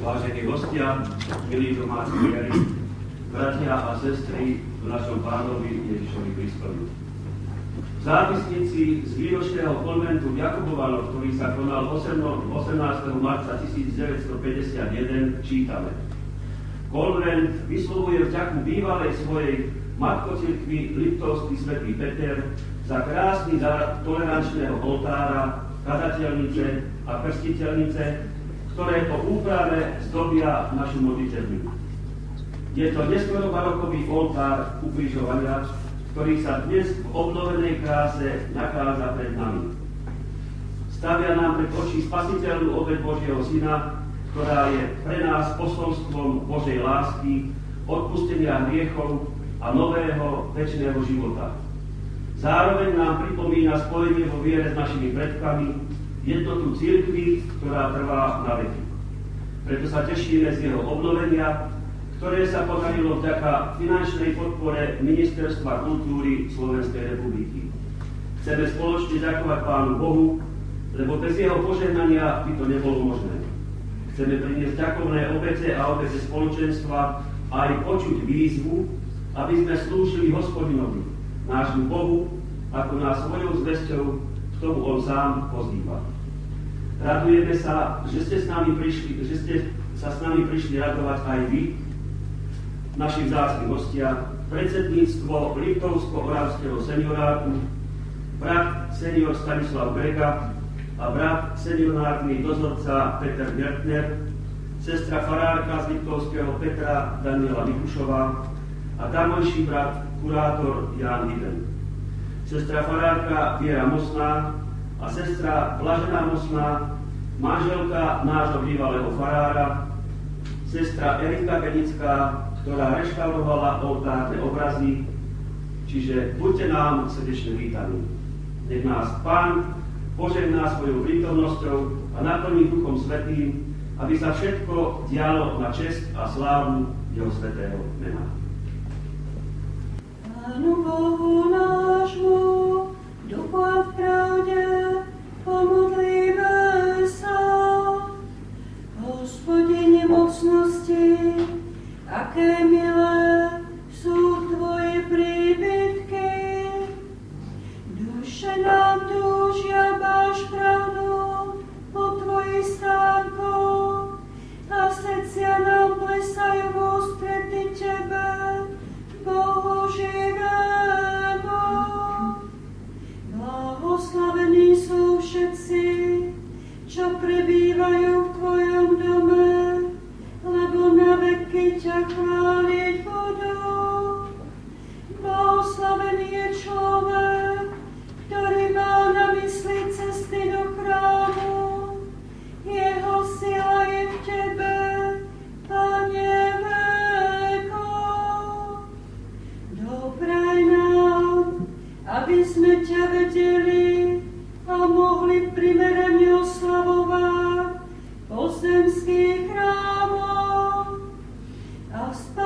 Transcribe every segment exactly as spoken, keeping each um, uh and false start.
Vážení hostia, milí domáci viery, bratia a sestry v našom Pánovi Ježišovi Kristovi. V zápisnici z výročného konventu v Jakubovanoch, ktorý sa konal osemnásteho marca tisícdeväťstopäťdesiatjeden, čítame: Konvent vyslovuje vďaku bývalej svojej matkocirkvi Liptovský svätý Peter za krásny dar tolerančného oltára, kazateľnice a krstiteľnice, ktoré po úprave zdobia našu modlitebňu. Je to neskoro barokový oltár ukrižovania, ktorý sa dnes v obnovenej kráse nachádza pred nami. Stavia nám pred oči spasiteľnú obeť Božieho Syna, ktorá je pre nás posolstvom Božej lásky, odpustenia hriechov a nového večného života. Zároveň nám pripomína spojenie vo viere s našimi predkami, jednotu cirkvi, ktorá trvá na veky. Preto sa tešíme z jeho obnovenia, ktoré sa podarilo vďaka finančnej podpore Ministerstva kultúry Slovenskej republiky. Chceme spoločne ďakovať Pánu Bohu, lebo bez jeho požehnania by to nebolo možné. Chceme priniesť ďakovné obete a obete spoločenstva a aj počuť výzvu, aby sme slúžili Hospodinovi, nášmu Bohu, ako nás svojou zvesťou k tomu on sám pozýva. Radujeme sa, že ste, s nami prišli, že ste sa s nami prišli radovať aj vy, naši vzácni hostia, predsedníctvo Liptovsko-Oravského seniorátu, brat senior Stanislav Grega a brat seniorárny dozorca Peter Gertner, sestra farárka z Liptovského Petra Daniela Mikušová a tamojší brat kurátor Ján Viben. Sestra farárka Viera Mosná a sestra Blažená Mosná, manželka nášho bývalého farára, sestra Erika Benická, ktorá reštaurovala oltárne obrazy, čiže buďte nám srdečne vítaní. Nech nás Pán požehná svojou prítomnosťou a naplní Duchom Svätým, aby sa všetko dialo na česť a slávu jeho svätého mena. Pánu Bohu nášmu, duchu a v pravde, pomodlíme sa. Hospodine mocnosti, aké milé sú tvoje príbytky. Duše nám túžia, máš pravdu po tvojich stánkoch a srdcia nám plesajú v ústrety tebe, Bohu živému. Blahoslavení sú všetci, čo prebývajú v tvojom dome, lebo na veky ťa chváliť budú. Blahoslavený je človek, ktorý má na mysli cesty do chrámu. Jeho sila je v tebe, Pane vekov. Dopraj nám, aby sme ťa vedeli a mohli primerane oslavovať pozemských chrámov a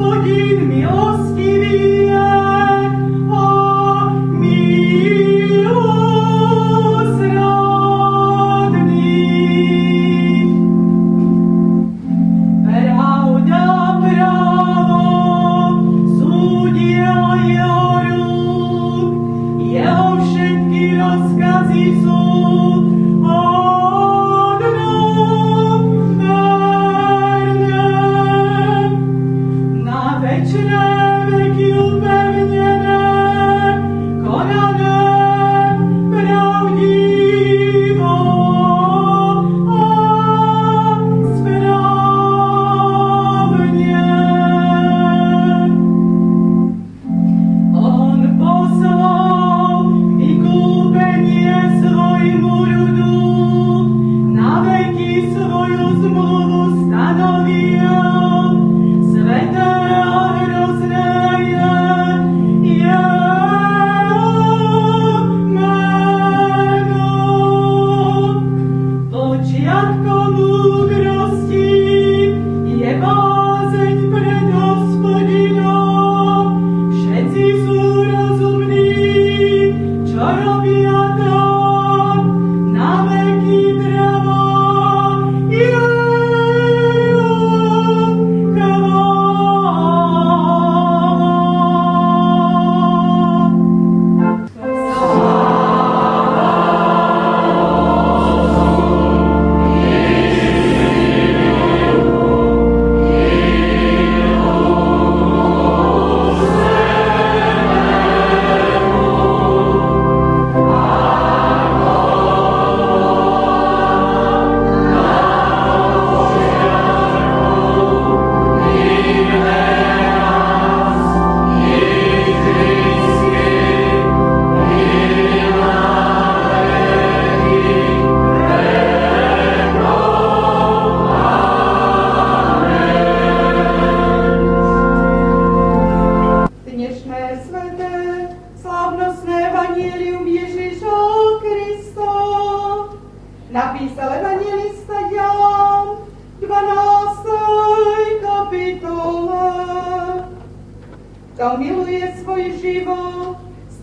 Kto miluje svoj život,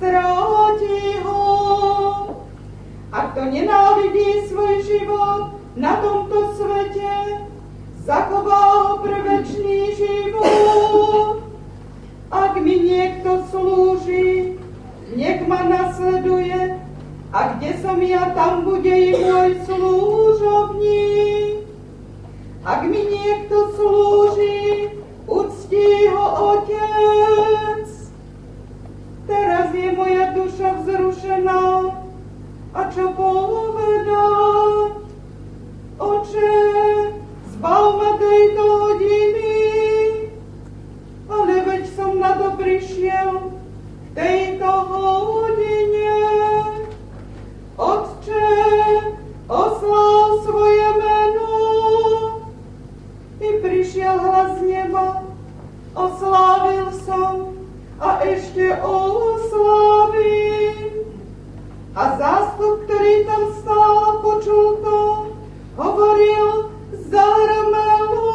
stráti ho. A kto nenávidí svoj život na tomto svete, zachová ho pre večný život. Ak mi niekto slúži, nech ma nasleduje, a kde som ja, tam bude i môj služobník. Ak mi niekto slúži, uctí ho Otec. Teraz je moja duša vzrušená, a čo povedať? Oče, zbav ma tejto hodiny, ale veď som na to prišiel v tejto hodine. Otče, osláv svoje meno. I prišiel hlas z neba, oslávil som a ešte oslavím. A zástup, ktorý tam stál a počul to, hovoril zarmelu.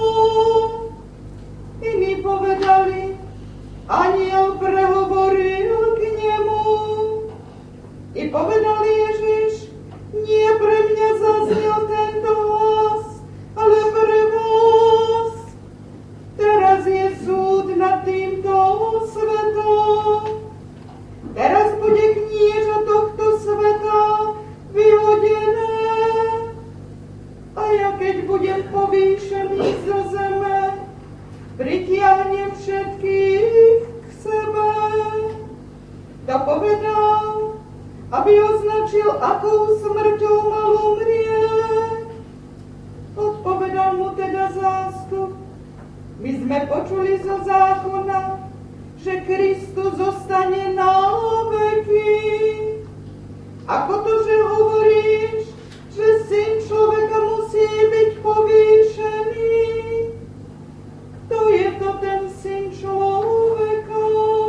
Iní povedali, anjel prehovoril k nemu. I povedal Ježiš, nie pre mňa zaznel tento hlas, ale pre vás. Teraz je súd nad týmto svetom. Teraz bude knieža tohto sveta vyhodené. A ja, keď budem povýšený zo zeme, pritiahnem všetkých k sebe. To povedal, aby označil, akou smrťou mal umrieť. Odpovedal mu teda zástup, my sme počuli zo zákona, že Kristus zostane na veky. Ako to, že hovoríš, že Syn človeka musí byť povýšený? Kto je to ten Syn človeka?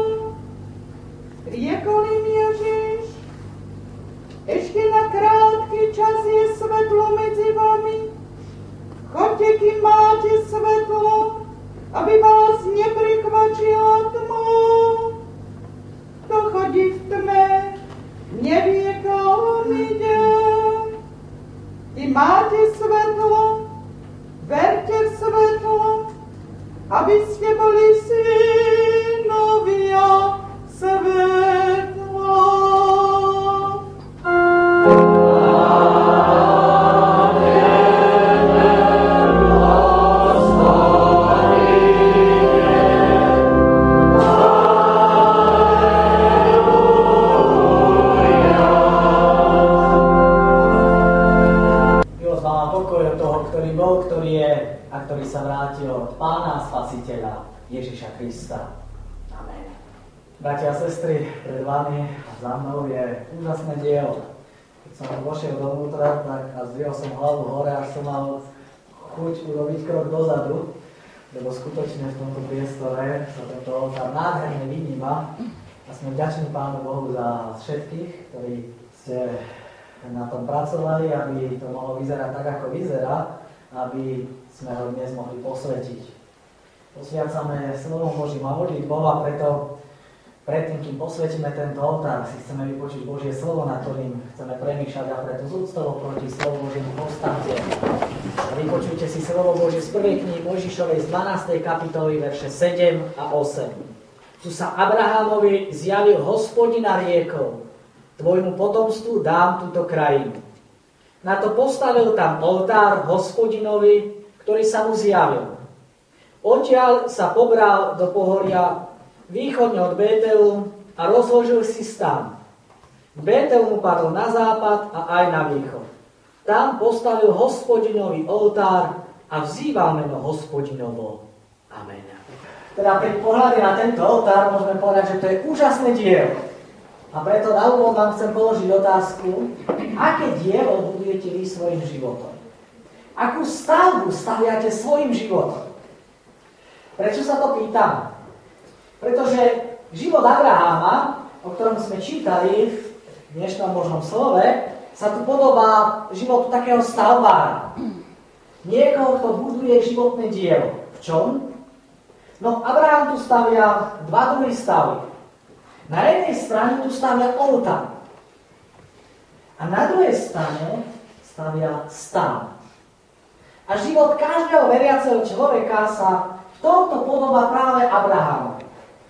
Riekol im Ježiš, ešte na krátky čas je svetlo medzi vami. Choďte, kým máte svetlo, aby vás neprekvapilo boli synovia svetla. A ktorý sa vrátil od Pána a Spasiteľa Ježiša Krista. Amen. Bratia a sestry, pred vami a za mnou je úžasné dielo. Keď som vošiel dovnútra, tak a zdvihol som hlavu hore, až som mal chuť urobiť krok dozadu, lebo skutočne v tomto priestore sa tento oltár nádherne vyníma a sme vďační Pánu Bohu za všetkých, ktorí ste na tom pracovali, aby to mohlo vyzerať tak, ako vyzerá, aby sme ho dnes mohli posvetiť. Posviacame slovom Božím a modlitbou a preto predtým, kým posvetíme tento oltár, si chceme vypočuť Božie slovo, na ktorým chceme premýšľať a preto z úctou proti slovu Božiemu povstaňte. Vypočujte si slovo Božie z prvej knihy Mojžišovej z dvanástej kapitoly verše sedem a osem. Tu sa Abrahamovi zjavil Hospodin a riekol: tvojmu potomstvu dám túto krajinu. Na to postavil tam oltár Hospodinovi, ktorý sa mu zjavil. Odtiaľ sa pobral do pohoria východne od Bételu a rozložil si stan. Bétel mu padol na západ a aj na východ. Tam postavil Hospodinovi oltár a vzýval meno Hospodinovo. Amen. Teda pri pohľade na tento oltár môžeme povedať, že to je úžasné dielo. A preto na úvod vám chcem položiť otázku, aké dielo budujete vy svojim životom? Akú stavbu staviate svojim životom? Prečo sa to pýtam? Pretože život Abraháma, o ktorom sme čítali v dnešnom Božom slove, sa tu podobá životu takého stavbára. Niekoho, kto buduje životné dielo. V čom? No, Abrahám tu stavia dva druhy stavby. Na jednej strane tu stavia oltár. A na druhej strane stavia stan. A život každého veriaceho človeka sa v tomto podobá práve Abrahámovi.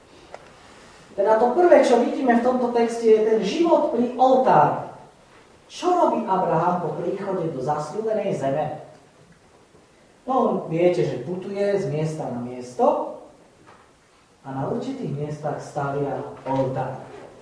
Teda to prvé, čo vidíme v tomto texte, je ten život pri oltári. Čo robí Abraham po príchode do zasľúbenej zeme? No, viete, že putuje z miesta na miesto a na určitých miestach stavia oltár.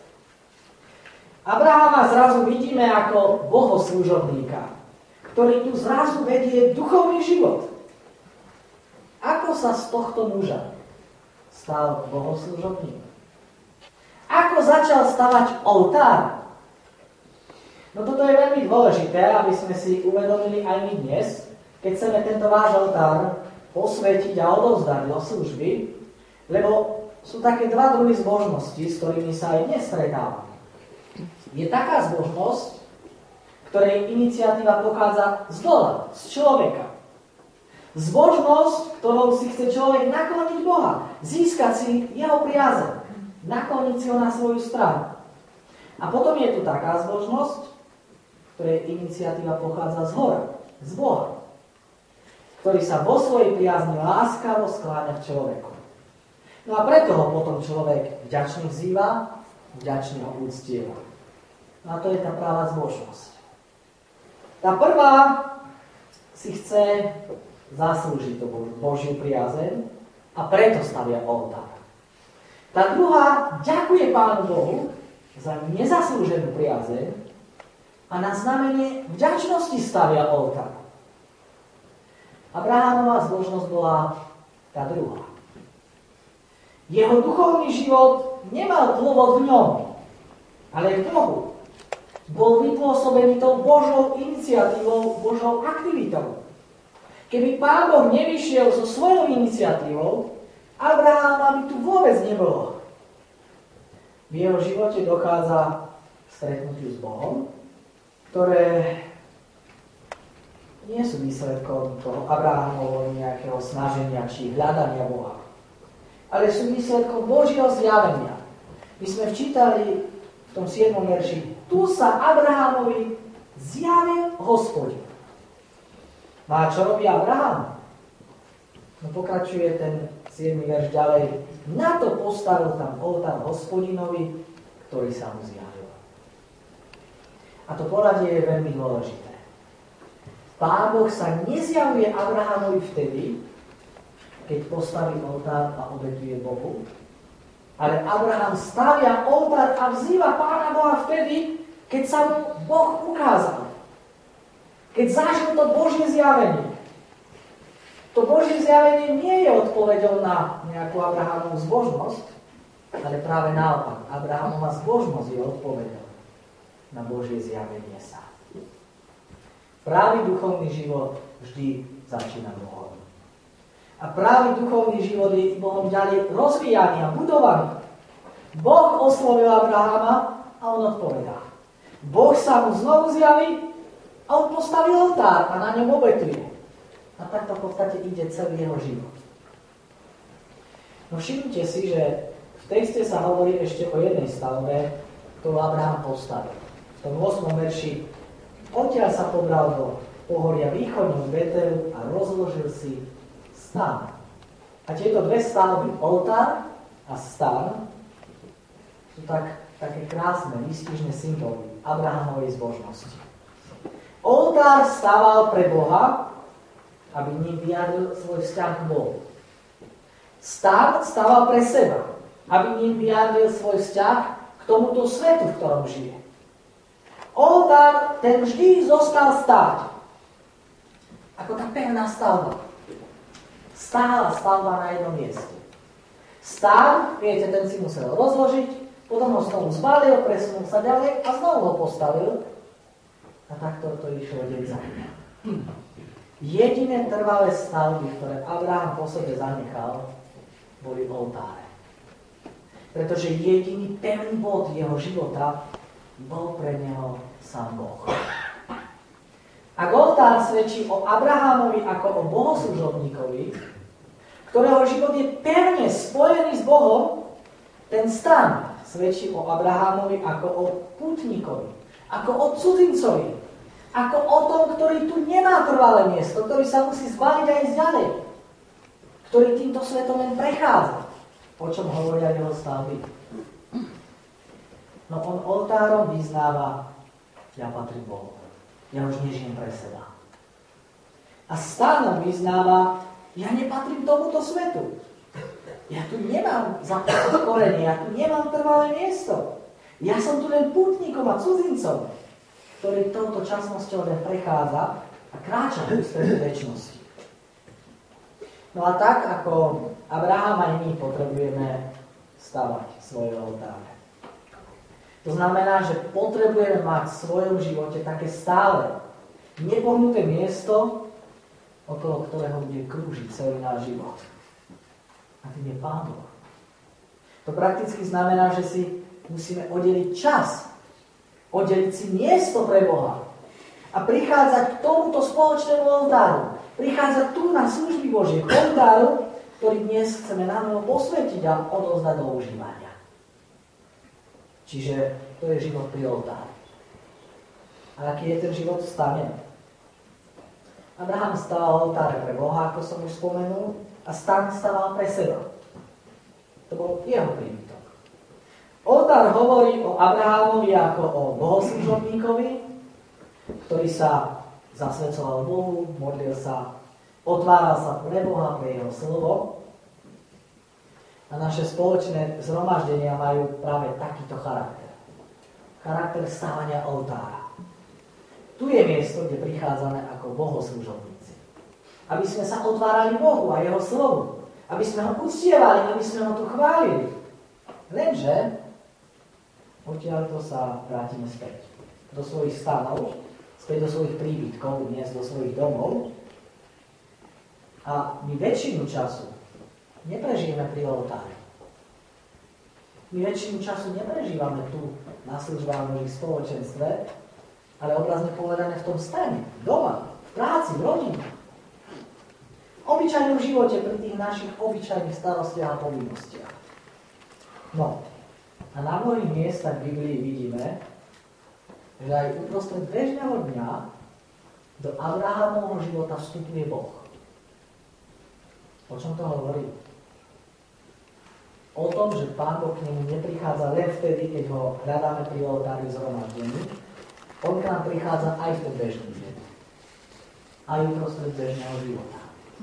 Abraháma zrazu vidíme ako bohoslužobníka, ktorý tu zrazu vedie duchovný život. Ako sa z tohto muža stal bohoslužobník? Ako začal stavať oltár? No toto je veľmi dôležité, aby sme si uvedomili aj my dnes, keď chceme tento váš oltár posvetiť a odovzdať do služby, lebo sú také dva druhy zbožnosti, s ktorými sa aj dnes stretávame. Je taká zbožnosť, ktorej iniciatíva pochádza z dola, z človeka. Zbožnosť, ktorou si chce človek nakloniť Boha, získať si jeho priazeň, nakloniť si ho na svoju stranu. A potom je tu taká zbožnosť, ktorej iniciatíva pochádza z hora, z Boha, ktorý sa vo svojej priazni láskavo skláňa k človeku. No a preto ho potom človek vďačne vzýva, vďačne ho úctieva. No a to je tá práva zbožnosť. Tá prvá si chce zaslúžiť tú Božiu priazeň a preto stavia oltár. Tá druhá ďakuje Pánu Bohu za nezaslúženú priazeň a na znamenie vďačnosti stavia oltár. Abrahámová zbožnosť bola tá druhá. Jeho duchovný život nemal dôvod v ňom, ale v Bohu. Bol vypôsobený tou Božou iniciatívou, Božou aktivitou. Keby Pán Boh nevyšiel so svojou iniciatívou, Abraháma by tu vôbec nebolo. V jeho živote dochádza k stretnutiu s Bohom, ktoré nie sú výsledkom toho Abrahámovho nejakého snaženia či hľadania Boha, ale sú výsledkom Božieho zjavenia. My sme včítali v tom siedmom verši: tu sa Abrahámovi zjavil Hospodin. No a čo robí Abraham? No pokračuje ten siedmy verš ďalej. Na to postavil tam oltár Hospodinovi, ktorý sa mu zjavil. A to poradie je veľmi dôležité. Pán Boh sa nezjavuje Abrahamovi vtedy, keď postaví oltár a obetuje Bohu, ale Abraham stavia oltár a vzýva Pána Boha vtedy, keď sa mu Boh ukázal. Keď zažil to Božie zjavenie. To Božie zjavenie nie je odpoveďou na nejakú Abrahamovú zbožnosť, ale práve naopak. Abrahamova zbožnosť je odpoveďou na Božie zjavenie sa. Právý duchovný život vždy začína Bohom. A právý duchovný život je Bohom ďalej rozvíjaný a budovaný. Boh oslovil Abrahama a on odpovedá. Boh sa mu znovu zjaví a on postaví oltár a na ňom obetuje. A takto v podstate ide celý jeho život. No všimnite si, že v texte sa hovorí ešte o jednej stavbe, ktorú Abraham postavil. V tom ôsmom verši odtiaľ sa pobral do pohoria východne od Betelu a rozložil si stan. A tieto dve stavby, oltár a stan, sú tak, také krásne, výstižné symboly Abrahamovej zbožnosti. Oltár stával pre Boha, aby ním vyjadril svoj vzťah k Bohu. Stan stával pre seba, aby ním vyjadril svoj vzťah k tomuto svetu, v ktorom žije. Oltár ten vždy zostal stáť. Ako tá pevná stavba. Stála stavba na jednom mieste. Stán, viete, ten si musel rozložiť, potom ho znovu zbalil, presunul sa ďalej a znovu ho postavil. A takto to išlo deň za dňa. Jediné trvalé stavby, ktoré Abraham po sebe zanechal, boli oltáre. Pretože jediný pevný bod jeho života bol pre neho sám Boh. Ak oltár svedčí o Abrahamovi ako o bohoslužobníkovi, ktorého život je pevne spojený s Bohom, ten stan svedčí o Abrahamovi ako o pútnikovi, ako o cudzincovi, ako o tom, ktorý tu nemá trvalé miesto, ktorý sa musí zbaliť aj ísť ďalej, ktorý týmto svetom len prechádza, o čom hovoria jeho stavby. No on oltárom vyznáva, ja patrím Bohu, ja už nežijem pre seba. A stanom vyznáva, ja nepatrím tomuto svetu. Ja tu nemám zakorené korene, ja tu nemám trvalé miesto. Ja som tu len pútnikom a cudzincom, ktorý touto časnosťou len prechádza a kráča v ústretí večnosti. No a tak, ako Abraham aj my potrebujeme stavať svoje oltáre. To znamená, že potrebujeme mať v svojom živote také stále nepohnuté miesto, okolo ktorého bude krúžiť celý náš život. A tým je Pán Boh. To prakticky znamená, že si musíme oddeliť čas, oddeliť si miesto pre Boha a prichádzať k tomuto spoločnému oltáru. Prichádzať tu na služby Božie, k oltáru, ktorý dnes chceme na novo posvetiť a odovzdať do užívania. Čiže to je život pri oltári. A aký je ten život v stane? Abraham staval oltáre pre Boha, ako som už spomenul, a stan staval pre seba. To bol jeho príbytok. Oltár hovorí o Abrahamovi ako o bohoslužobníkovi, ktorý sa zasvedcoval Bohu, modlil sa, otváral sa pre Boha, pre jeho slovo. A naše spoločné zhromaždenia majú práve takýto charakter. Charakter stávania oltára. Tu je miesto, kde prichádzame ako bohoslužobníci. Aby sme sa otvárali Bohu a jeho slovu. Aby sme ho uctievali, aby sme ho tu chválili. Lenže odtiaľto sa vrátime späť do svojich stanov, späť do svojich príbytkov, dnes do svojich domov. A my väčšinu času neprežijeme pri oltári. My väčšinu času neprežívame tu na službách Božích spoločenstve, ale obrazne povedané v tom stane, doma, v práci, v rodine. V obyčajnom živote pri tých našich obyčajných starostiach a povinnostiach. No, a na mnohých miestach v Biblii vidíme, že aj uprostred bežného dňa do Abrahamovho života vstupuje Boh. O čom to hovorí? o tom, že Pán Boh k nemu neprichádza len vtedy, keď ho hľadáme pri oltári v zhromaždení. On k nám prichádza aj v ten bežný deň. Aj uprostred bežného života.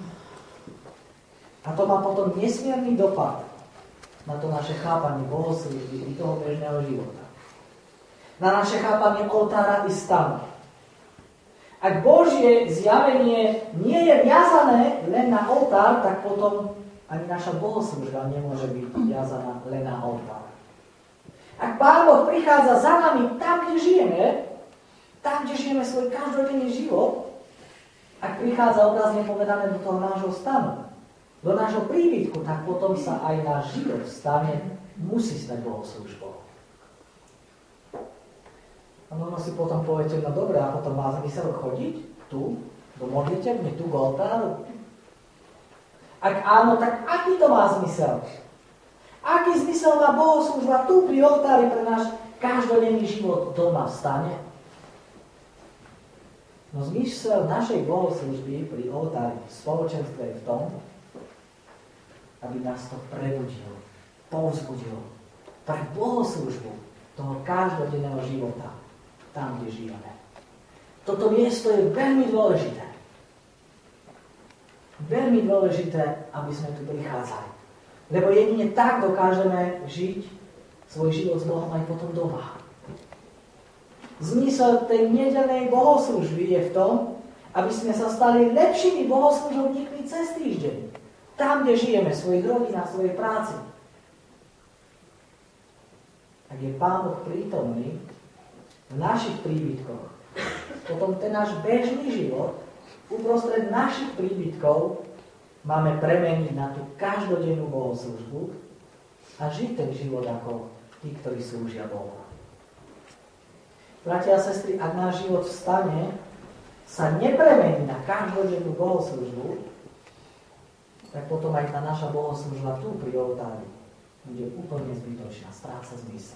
A to má potom nesmierny dopad na to naše chápanie bohoslúžby i toho bežného života. Na naše chápanie oltára i stanu. Ak Božie zjavenie nie je viazané len na oltár, tak potom ani naša bohoslúžba nemôže byť viazaná len na oltár. Ak Pán Boh prichádza za nami tam, kde žijeme, tam, kde žijeme svoj každodenný život, ak prichádza obrazne povedané do toho nášho stanu, do nášho príbytku, tak potom sa aj náš život v stane musí stať bohoslúžbou. A možno si potom poviete, no dobre, ako to má zmysel chodiť tu, do modlitebne, tu k oltáru? Ak áno, tak aký to má zmysel? Aký zmysel má bohoslúžba tu pri oltári pre náš každodenný život doma v stane? No zmysel našej bohoslúžby pri oltári v spoločenstve je v tom, aby nás to prebudilo, povzbudilo pre bohoslúžbu toho každodenného života, tam, kde žijeme. Toto miesto je veľmi dôležité. Veľmi dôležité, aby sme tu prichádzali. Lebo jedine tak dokážeme žiť svoj život s Bohom aj potom doma. Zmysel tej nedeľnej bohoslúžby je v tom, aby sme sa stali lepšími bohoslúžobníkmi cez týždeň. Tam, kde žijeme, v svojich rodinách, v svojej práci. Ak je Pán Boh prítomný v našich príbytkoch, potom ten náš bežný život uprostred našich príbytkov máme premeniť na tú každodennú bohoslúžbu a žiť ten život ako tí, ktorí slúžia Bohu. Bratia a sestry, ak náš život v stane sa nepremení na každodennú bohoslúžbu, tak potom aj tá naša bohoslúžba tu pri oltári bude úplne zbytočná, stráca zmysel.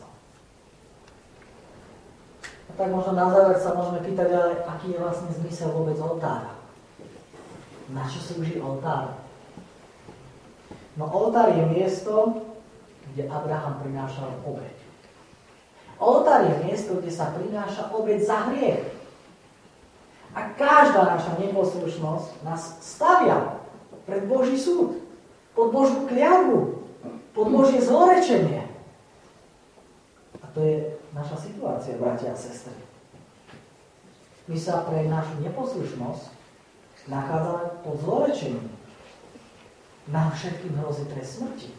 A tak možno na záver sa môžeme pýtať, ale aký je vlastne zmysel vôbec oltára? Na čo slúži oltár? No oltár je miesto, kde Abraham prinášal obeť. Oltár je miesto, kde sa prináša obeť za hriech. A každá naša neposlušnosť nás stavia pred Boží súd, pod Božiu kliatbu, pod Božie zlorečenie. A to je naša situácia, bratia a sestry. My sa pre našu neposlušnosť nachádzame pod zlorečením. Nám všetkým hrozí trest smrti.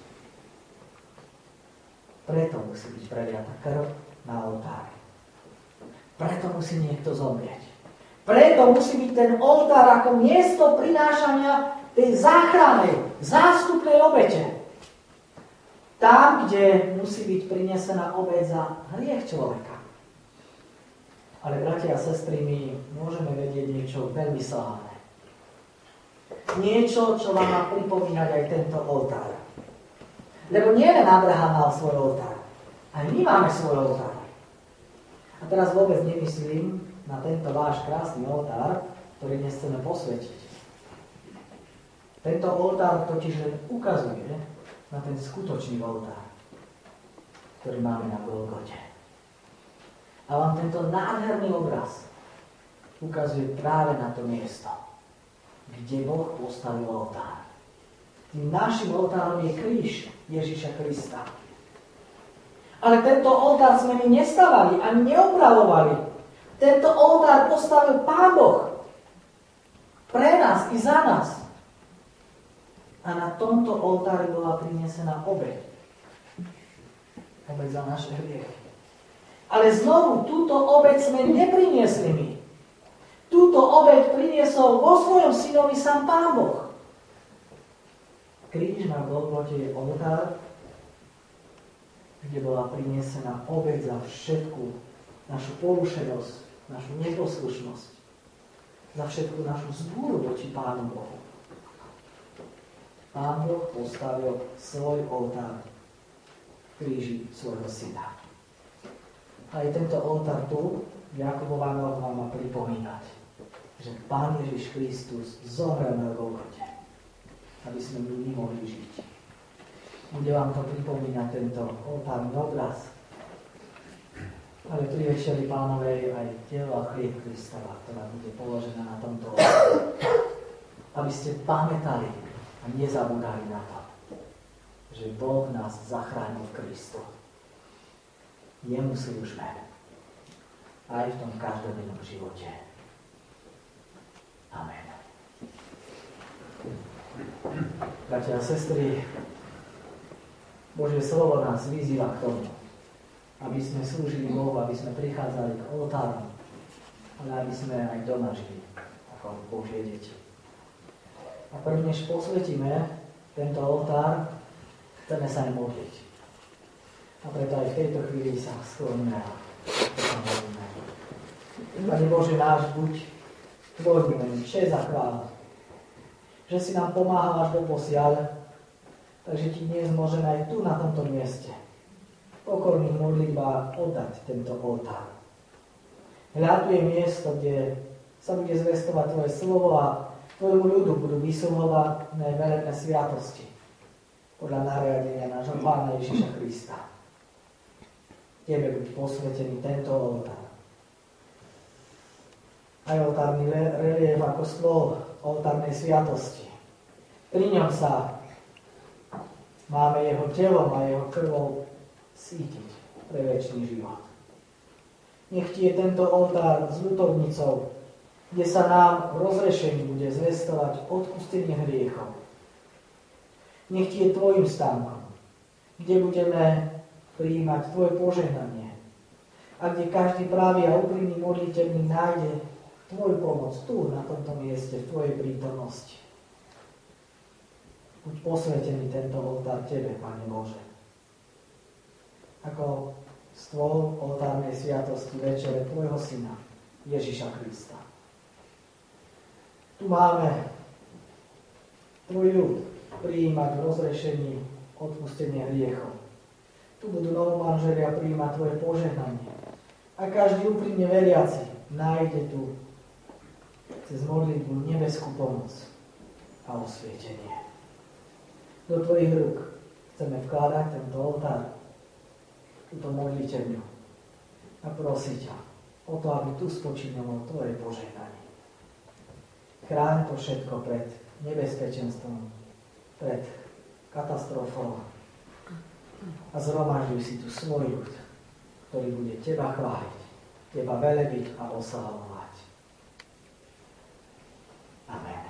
Preto musí byť preliata krv na oltári. Preto musí niekto zomrieť. Preto musí byť ten oltár ako miesto prinášania tej záchrannej, zástupnej obete. Tam, kde musí byť prinesená obeť za hriech človeka. Ale bratia a sestry, my môžeme vedieť niečo veľmi slávne. Niečo, čo vám má pripomínať aj tento oltár. Lebo nie len Abraham mal svoj oltár. Aj my máme svoj oltár. A teraz vôbec nemyslím na tento váš krásny oltár, ktorý dnes chceme posvetiť. Tento oltár totiž len ukazuje na ten skutočný oltár, ktorý máme na Golgote. A vám tento nádherný obraz ukazuje práve na to miesto, kde Boh postavil oltár. Tým našim oltárom je kríž Ježiša Krista. Ale tento oltár sme my nestavali ani neopravovali. Tento oltár postavil Pán Boh pre nás i za nás. A na tomto oltári bola prinesená obeť. Obeť za naše hriechy. Ale znovu, túto obeť sme nepriniesli my. Túto obeť priniesol vo svojom synovi sám Pán Boh. Kríž na Golgote je oltár, kde bola prinesená obeť za všetku našu porušenosť, našu neposlušnosť, za všetku našu zbúru voči Pánu Bohu. Pán Boh postavil svoj oltár v kríži svojho syna. Aj tento oltár tu, Jakobova noha vám má pripomínať, že Pán Ježiš Kristus zomrel na Golgote, aby sme my mohli žiť. bude vám to pripomínať tento oltárny obraz. Ale pri večeri Pánovej aj telo a chlieb Kristova, ktorá bude položená na tomto oltári. Aby ste pamätali a nezabúdali na to, že Boh nás zachránil v Kristu. Jemu slúžme aj v tom každodennom živote. Amen. Bratia a sestry, Božie slovo nás vyzýva k tomu, aby sme slúžili Bohu, aby sme prichádzali k oltáru, ale aby sme aj doma žili ako Božie deti. A prvne, než posvetíme tento oltár, chceme sa aj modliť. A preto aj v tejto chvíli sa skloníme a pomodlíme. Pane Bože náš, buď Tvojmu menu česť a chvála, že si nám pomáhal až do posiaľ, takže Ti dnes môžeme aj tu na tomto mieste v pokorných modlitbách oddať tento oltár. Hľa tu je miesto, kde sa bude zvestovať Tvoje slovo a Tvojmu ľudu budú vysluhovať verejné sviatosti podľa nariadenia nášho Pána Ježiša Krista. Tebe buď posvetený tento oltár. Aj oltárny relief ako stôl oltárnej sviatosti. Pri ňom sa máme jeho telom a jeho krvou sítiť pre večný život. Nech Ti je tento oltár s ľutovnicou, kde sa nám v rozrešení bude zvestovať odpustenie hriechov. Nech Ti je Tvojim stánkom, kde budeme prijímať Tvoje požehnanie a kde každý pravý a úprimný modliteľník nájde Tvoju pomoc tu, na tomto mieste, v Tvojej prítomnosti. Buď posvetený tento oltár Tebe, Pane Bože. Ako stôl oltárnej sviatosti večere Tvojho Syna, Ježiša Krista. Tu máme Tvoj ľud prijímať v rozrešení odpustenie hriechov. Tu budú novomanželia prijímať Tvoje požehnanie. A každý úprimne veriaci nájde tu cez modlitbu nebeskú pomoc a osvietenie. Do Tvojich rúk chceme vkladať tento oltár, túto modliteľňu a prosiť ťa o to, aby tu spočínalo Tvoje požehnanie. Chráň to všetko pred nebezpečenstvom, pred katastrofou a zhromažďuj si tu svoj ľud, ktorý bude Teba chváliť, Teba velebiť a oslavovať. Amen.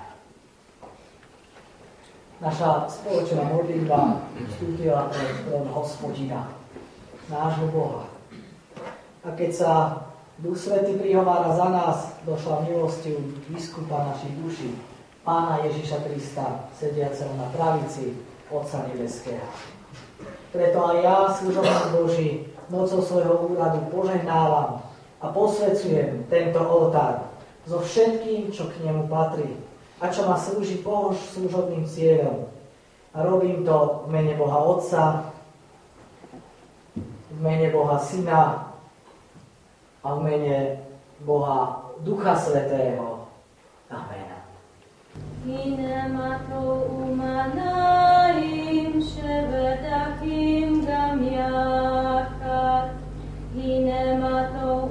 Naša spoločná modlitba vstúpila pred trón Hospodina, nášho Boha. A keď sa Duch Svätý prihovára za nás, došla milosťou biskupa našich duší, Pána Ježiša Krista, sediaceho na pravici Otca Nebeského. Preto aj ja, služobník Boží, mocou svojho úradu požehnávam a posvecujem tento oltár so všetkým, čo k nemu patrí a čo má slúžiť Bohu služobným cieľom. A robím to v mene Boha Otca, v mene Boha Syna a v mene Boha Ducha Svätého. Amen. Hinemato umanaim shebedachim gam yachad. Hinemato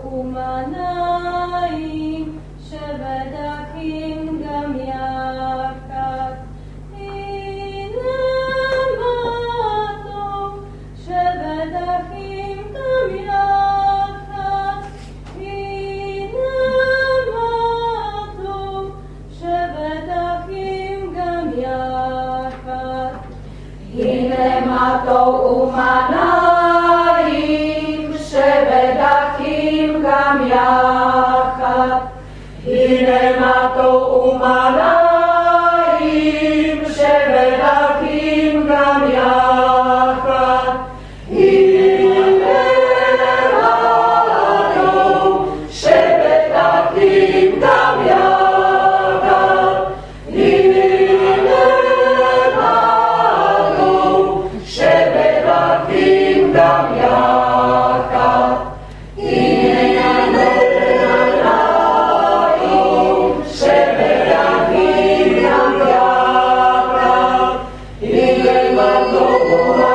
umanaim shebedachim gam yachad. Hinemato shebedachim gam yachad. Hinemato shebedachim gam yachad. Hinemato umanaim shebedachim gam yachad. Hinemato umanaim shebedachim gam yachad. Hinemato shebedachim gam yachad. Hinemato shebedachim gam yachad. Hinemato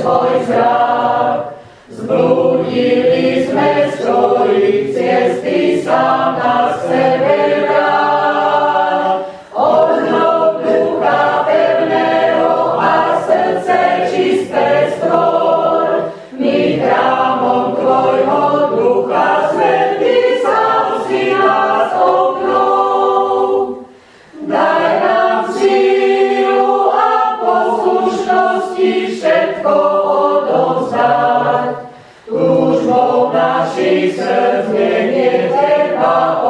svoj zrak. Zblúdili sme z tvojich ciesty, sám nás sebe vrát. Obnov ducha pevného a srdce čisté stvor. My chrámom tvojho ducha svätý sám si nás obnov. Daj nám sílu a poslušnosti všetko odovzdať. Túžbou našich srdc nie teba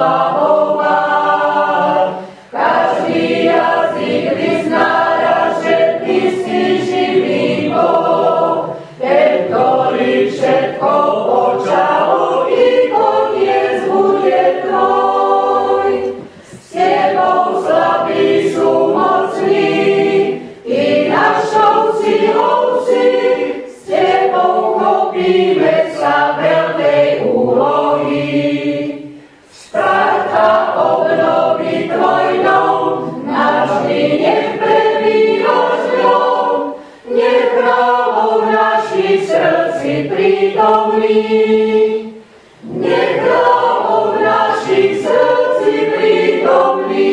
oslavovať. Každý jazyk vyznára, že ty si živý Boh, ten, ktorý všetko počal, i koniec bude tvoj. S tebou slabí sú mocní, i našou silou si, s tebou chopíme sa veľkej úlohy. Start a obnoví tvoj dom, navždy nech prebývaš v ňom, nech kráľov našich srdci prítomný. Nech kráľov našich srdci prítomný.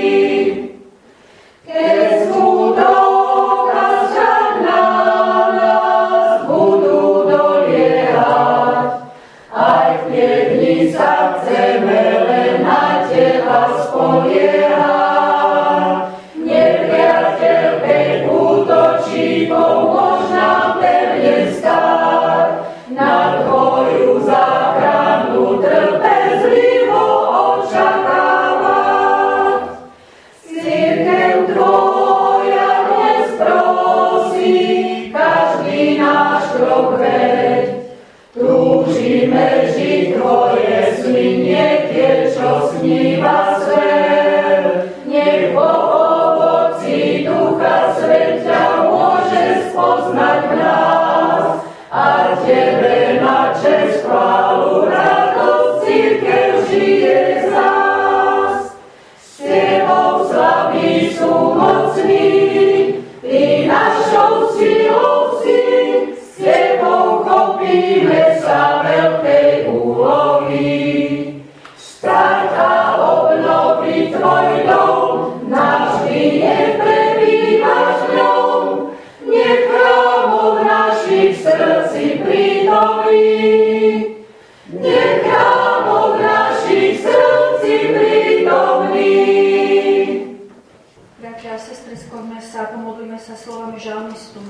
Keď smutok a strach na nás budú doliehať, aj v tie dni sa chceme len na teba spoliehať. Nepriateľ keď útočí, pomôž nám pevne stáť, na tvoju záchranu trpezlivo očakávať. Cirkev tvoja dnes prosí, každý náš krok veď. Túžime žiť tvoje sny, nie tie, čo sníva svet. Nech po ovoci ducha svet ťa môže spoznať v nás, a tebe na česť chválu radosť cirkev žije z nás. S tebou slabí sú mocní, ty našou silou si, s tebou chopíme sa veľkej úlohy. Start a obnoví tvoj dom, navždy nech prebývaš v ňom, nech chrámov našich srdci prítomný. Nech chrámov našich srdci prítomný. Bratia a sestry, skloňme sa, pomodlíme sa slovami žalmistu.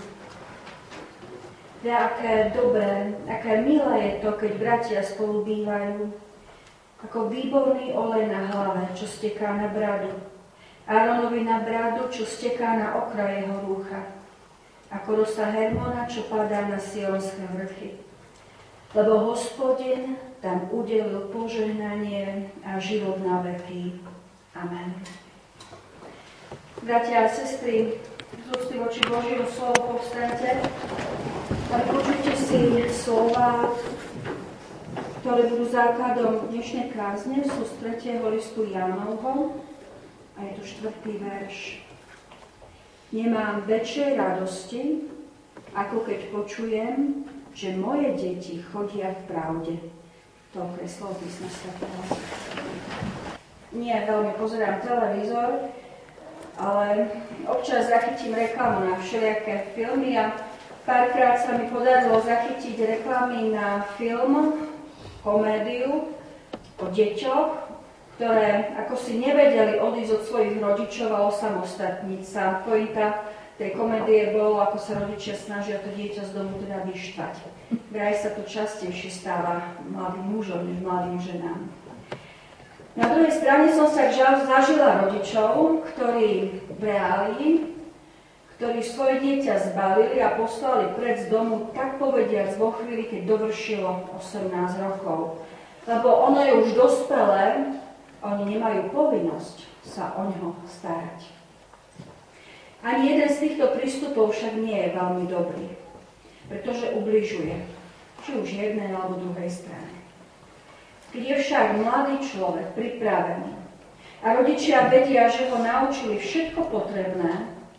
Ja, aké dobré, aké milé je to, keď bratia spolu bývajú, ako výborný olej na hlave, čo steká na bradu, Áronovi na bradu, čo steká na okraj jeho rúcha, ako rosa Hermona, čo padá na sionské vrchy. Lebo Hospodin tam udelil požehnanie a život na veky. Amen. Bratia a sestry, z úcty voči Božieho slovu povstaňte a vypočujte si slova, ktoré budú základom dnešnej kázne, sú z tretieho listu Jánovho a je to štvrtý verš. Nemám väčšej radosti, ako keď počujem, že moje deti chodia v pravde. Toľko je slovo písma svätého. Nie veľmi pozerám televízor, ale občas zachytím reklamu na všelijaké filmy a párkrát sa mi podarilo zachytiť reklamy na film, komédiu o deťoch, ktoré ako si nevedeli odísť od svojich rodičov a osamostatniť sa. Pointa tej komédie bolo, ako sa rodičia snažia to dieťa z domu teda vyštvať. Vraj sa to častejšie stáva mladým mužom než mladým ženám. Na druhej strane som sa zažila rodičov, ktorí v reálii, ktorí svoje dieťa zbalili a poslali preč z domu, tak povediac vo chvíli, keď dovršilo osemnásť rokov. Lebo ono je už dospelé, oni nemajú povinnosť sa o neho starať. Ani jeden z týchto prístupov však nie je veľmi dobrý, pretože ubližuje, či už jednej alebo druhej strane. Keď je však mladý človek pripravený a rodičia vedia, že ho naučili všetko potrebné,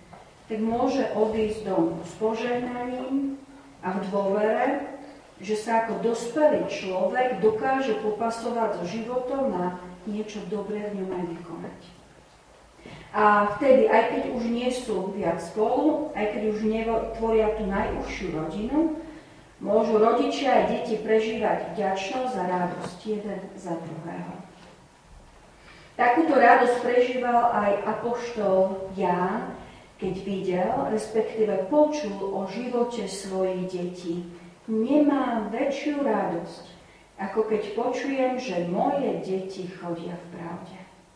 tak môže odísť domov s požehnaním a v dôvere, že sa ako dospelý človek dokáže popasovať so životom a niečo dobré v ňom aj vykonať. A vtedy, aj keď už nie sú viac spolu, aj keď už netvoria tú najúžšiu rodinu, môžu rodičia aj deti prežívať vďačnosť a radosť jeden za druhého. Takúto radosť prežíval aj apoštol Ján, keď videl, respektíve počul o živote svojich detí. Nemám väčšiu radosť, ako keď počujem, že moje deti chodia v pravde.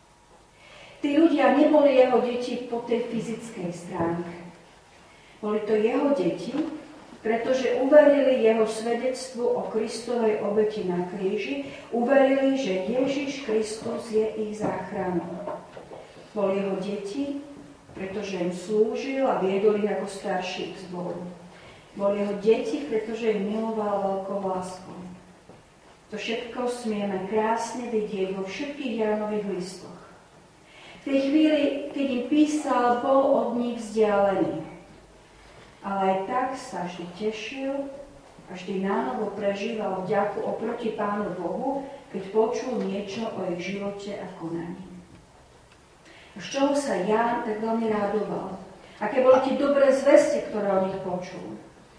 Tí ľudia neboli jeho deti po tej fyzickej stránke. Boli to jeho deti, pretože uverili jeho svedectvu o Kristovej obeti na kríži, uverili, že Ježiš Kristus je ich záchranou. Boli jeho deti, pretože im slúžil a viedol ich ako starší k zboru. Boli jeho deti, pretože ich miloval veľkou láskou. To všetko smieme krásne vidieť vo všetkých Jánových listoch. V tej chvíli, keď im písal, bol od nich vzdialený. Ale aj tak sa vždy tešil a vždy nánovo prežíval vďaku oproti Pánu Bohu, keď počul niečo o ich živote a konaní. Z čoho sa Ján tak veľmi radoval? Aké boli tie dobré zvesti, ktoré o nich počul?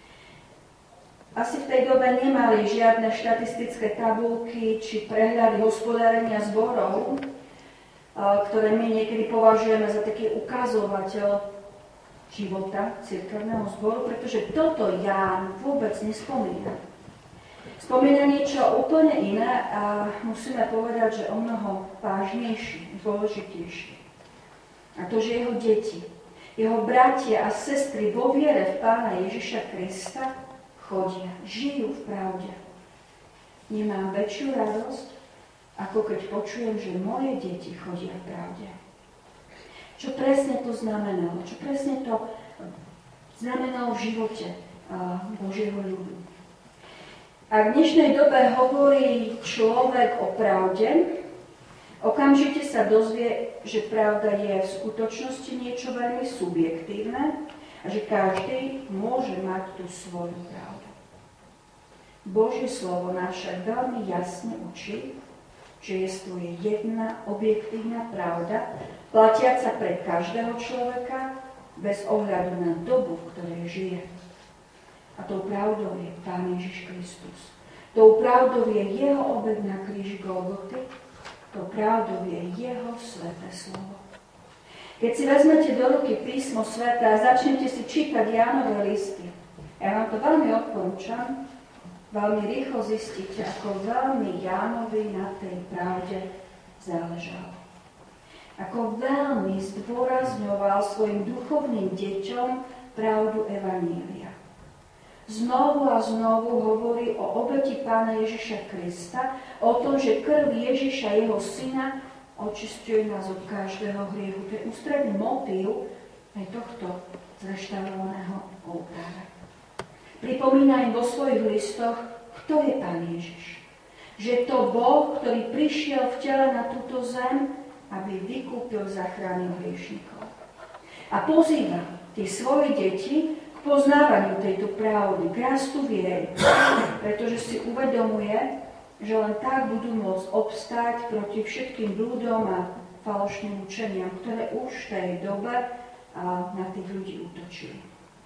Asi v tej dobe nemali žiadne štatistické tabulky či prehľady hospodárenia zborov, ktoré my niekedy považujeme za taký ukazovateľ života cirkevného zboru, pretože toto Ján vôbec nespomína. Spomína niečo úplne iné a musíme povedať, že o mnoho vážnejšie, dôležitejšie. A to, že jeho deti, jeho bratia a sestry vo viere v Pána Ježiša Krista chodia, žijú v pravde. Nemám väčšiu radosť, ako keď počujem, že moje deti chodia v pravde. Čo presne to znamenalo? Čo presne to znamenalo v živote Božieho ľudu? A v dnešnej dobe hovorí človek o pravde, okamžite sa dozvie, že pravda je v skutočnosti niečo veľmi subjektívne a že každý môže mať tú svoju pravdu. Božie slovo nás však veľmi jasne učí, že jestvuje jedna objektívna pravda, platiaca pre každého človeka bez ohľadu na dobu, v ktorej žije. A tou pravdou je Pán Ježiš Kristus. Tou pravdou je jeho obed na kríži Golgoty, tou pravdou je jeho sväté slovo. Keď si vezmete do ruky písmo sväté a začnete si čítať Jánove listy, ja vám to veľmi odporúčam, veľmi rýchlo zistíte, ako veľmi Jánovi na tej pravde záležalo. Ako veľmi zdôrazňoval svojim duchovným deťom pravdu evanília. Znovu a znovu hovorí o obeti Pána Ježiša Krista, o tom, že krv Ježiša, jeho syna, očisťuje nás od každého hriechu. To je ústredný motív aj tohto zreštaurovaného oltára. Pripomína im vo svojich listoch, kto je Pán Ježiš. Že to Boh, ktorý prišiel v tele na túto zem, aby vykúpil, zachránil hriešnikov. A pozýva tých svojich detí k poznávaniu tejto pravdy, k rastu viery, pretože si uvedomuje, že len tak budú môcť obstáť proti všetkým blúdom a falošným učeniam, ktoré už v tej dobe na tých ľudí útočili.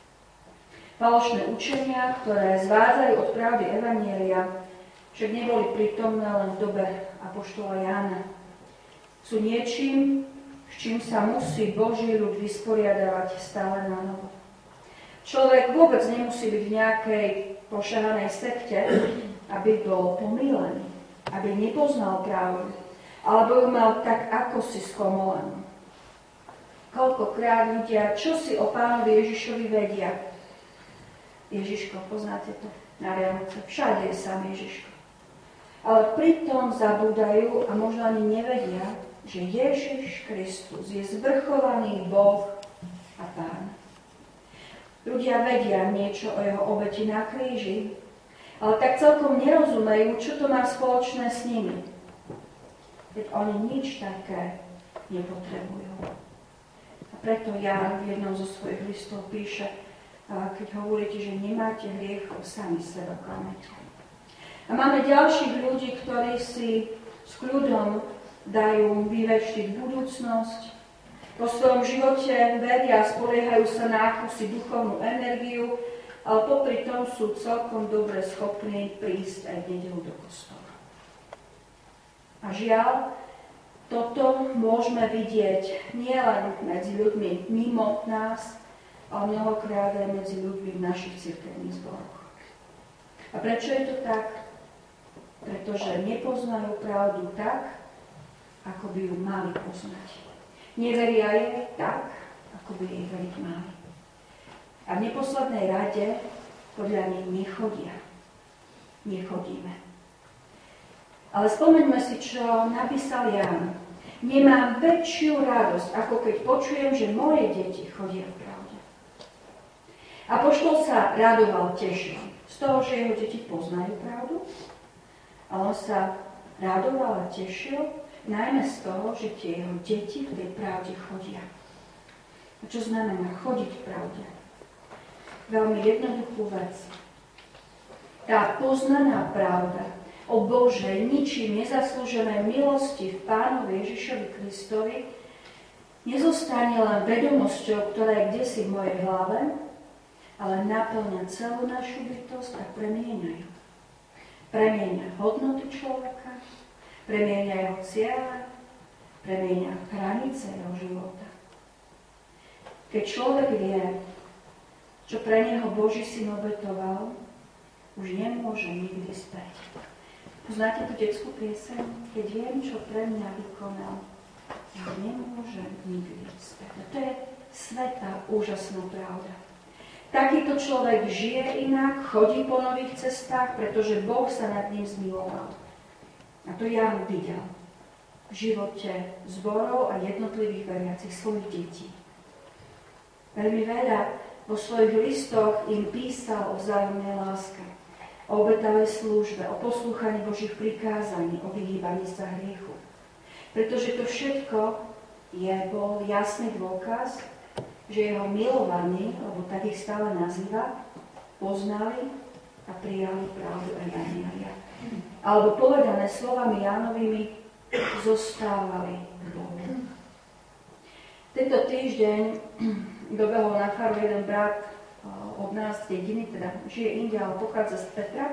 Falošné učenia, ktoré zvádzali od pravdy evanielia, však neboli prítomné len v dobe apoštola Jána. Sú niečím, s čím sa musí Boží ľud vysporiadavať stále na novo. Človek vôbec nemusí byť v nejakej pošahanej sekte, aby bol pomýlený, aby nepoznal pravdu, alebo ju mal tak ako si skomolenú. Koľkokrát ľudia, čo si o Pánovi Ježišovi vedia? Ježiško, poznáte to? Na Vianoce. Všade je sám Ježiško. Ale pritom zabúdajú a možno ani nevedia, že Ježiš Kristus je zvrchovaný Boh a Pán. Ľudia vedia niečo o jeho obeti na kríži, ale tak celkom nerozumejú, čo to má spoločné s nimi. Veď oni nič také nepotrebujú. A preto Ján v jednom zo svojich listov píše, keď hovoríte, že nemáte hriechov, sami seba klamete. A máme ďalších ľudí, ktorí si s kľudom dajú vyveštiť budúcnosť. Po svojom živote veria a spoliehajú sa na akúsi duchovnú energiu, ale popri tom sú celkom dobre schopní prísť aj v nedeľu do kostola. A žiaľ, toto môžeme vidieť nielen medzi ľuďmi mimo nás, ale mnohokrát aj medzi ľuďmi v našich cirkevných zboroch. A prečo je to tak? Pretože nepoznajú pravdu tak, ako by ju mali poznať. Neveria jej tak, ako by jej veriť mali. A v neposlednej rade podľa nich nechodia. Nechodíme. Ale spomeňme si, čo napísal Ján. Nemám väčšiu radosť, ako keď počujem, že moje deti chodia v pravde. Apoštol sa radoval, tešil z toho, že jeho deti poznajú pravdu, ale on sa radoval a tešil najmä z toho, že tie jeho deti v tej pravde chodia. A čo znamená chodiť v pravde? Veľmi jednoduchú vec. Tá poznaná pravda o Božej, ničím nezaslúženej milosti v Pánovi Ježišovi Kristovi nezostane len vedomosťou, ktorá je kdesi v mojej hlave, ale naplňa celú našu bytosť a premieňa ju. Premieňa hodnoty človeka, premieňa jeho cieľe, premieňa hranice jeho života. Keď človek vie, čo pre neho Boží syn obetoval, už nemôže nikdy späť. Poznáte tú detskú pieseň? Keď viem, čo pre mňa vykonal, ja nemôžem nikdy späť. A to je svätá, úžasná pravda. Takýto človek žije inak, chodí po nových cestách, pretože Boh sa nad ním zmiloval. A to Ján videl v živote zborov a jednotlivých veriacich svojich detí. Veľmi veľa vo svojich listoch im písal o vzájomnej láske, o obetavej službe, o poslúchaní Božích prikázaní, o vyhýbaní sa hriechu. Pretože to všetko je, bol jasný dôkaz, že jeho milovaní, lebo tak ich stále nazýva, poznali a prijali pravdu evanjelia. Alebo povedané slovami Jánovými, zostávali v Bohu. Tento týždeň dobehol na faru jeden brat od nás z dediny, teda žije inde, ale pochádza z Petra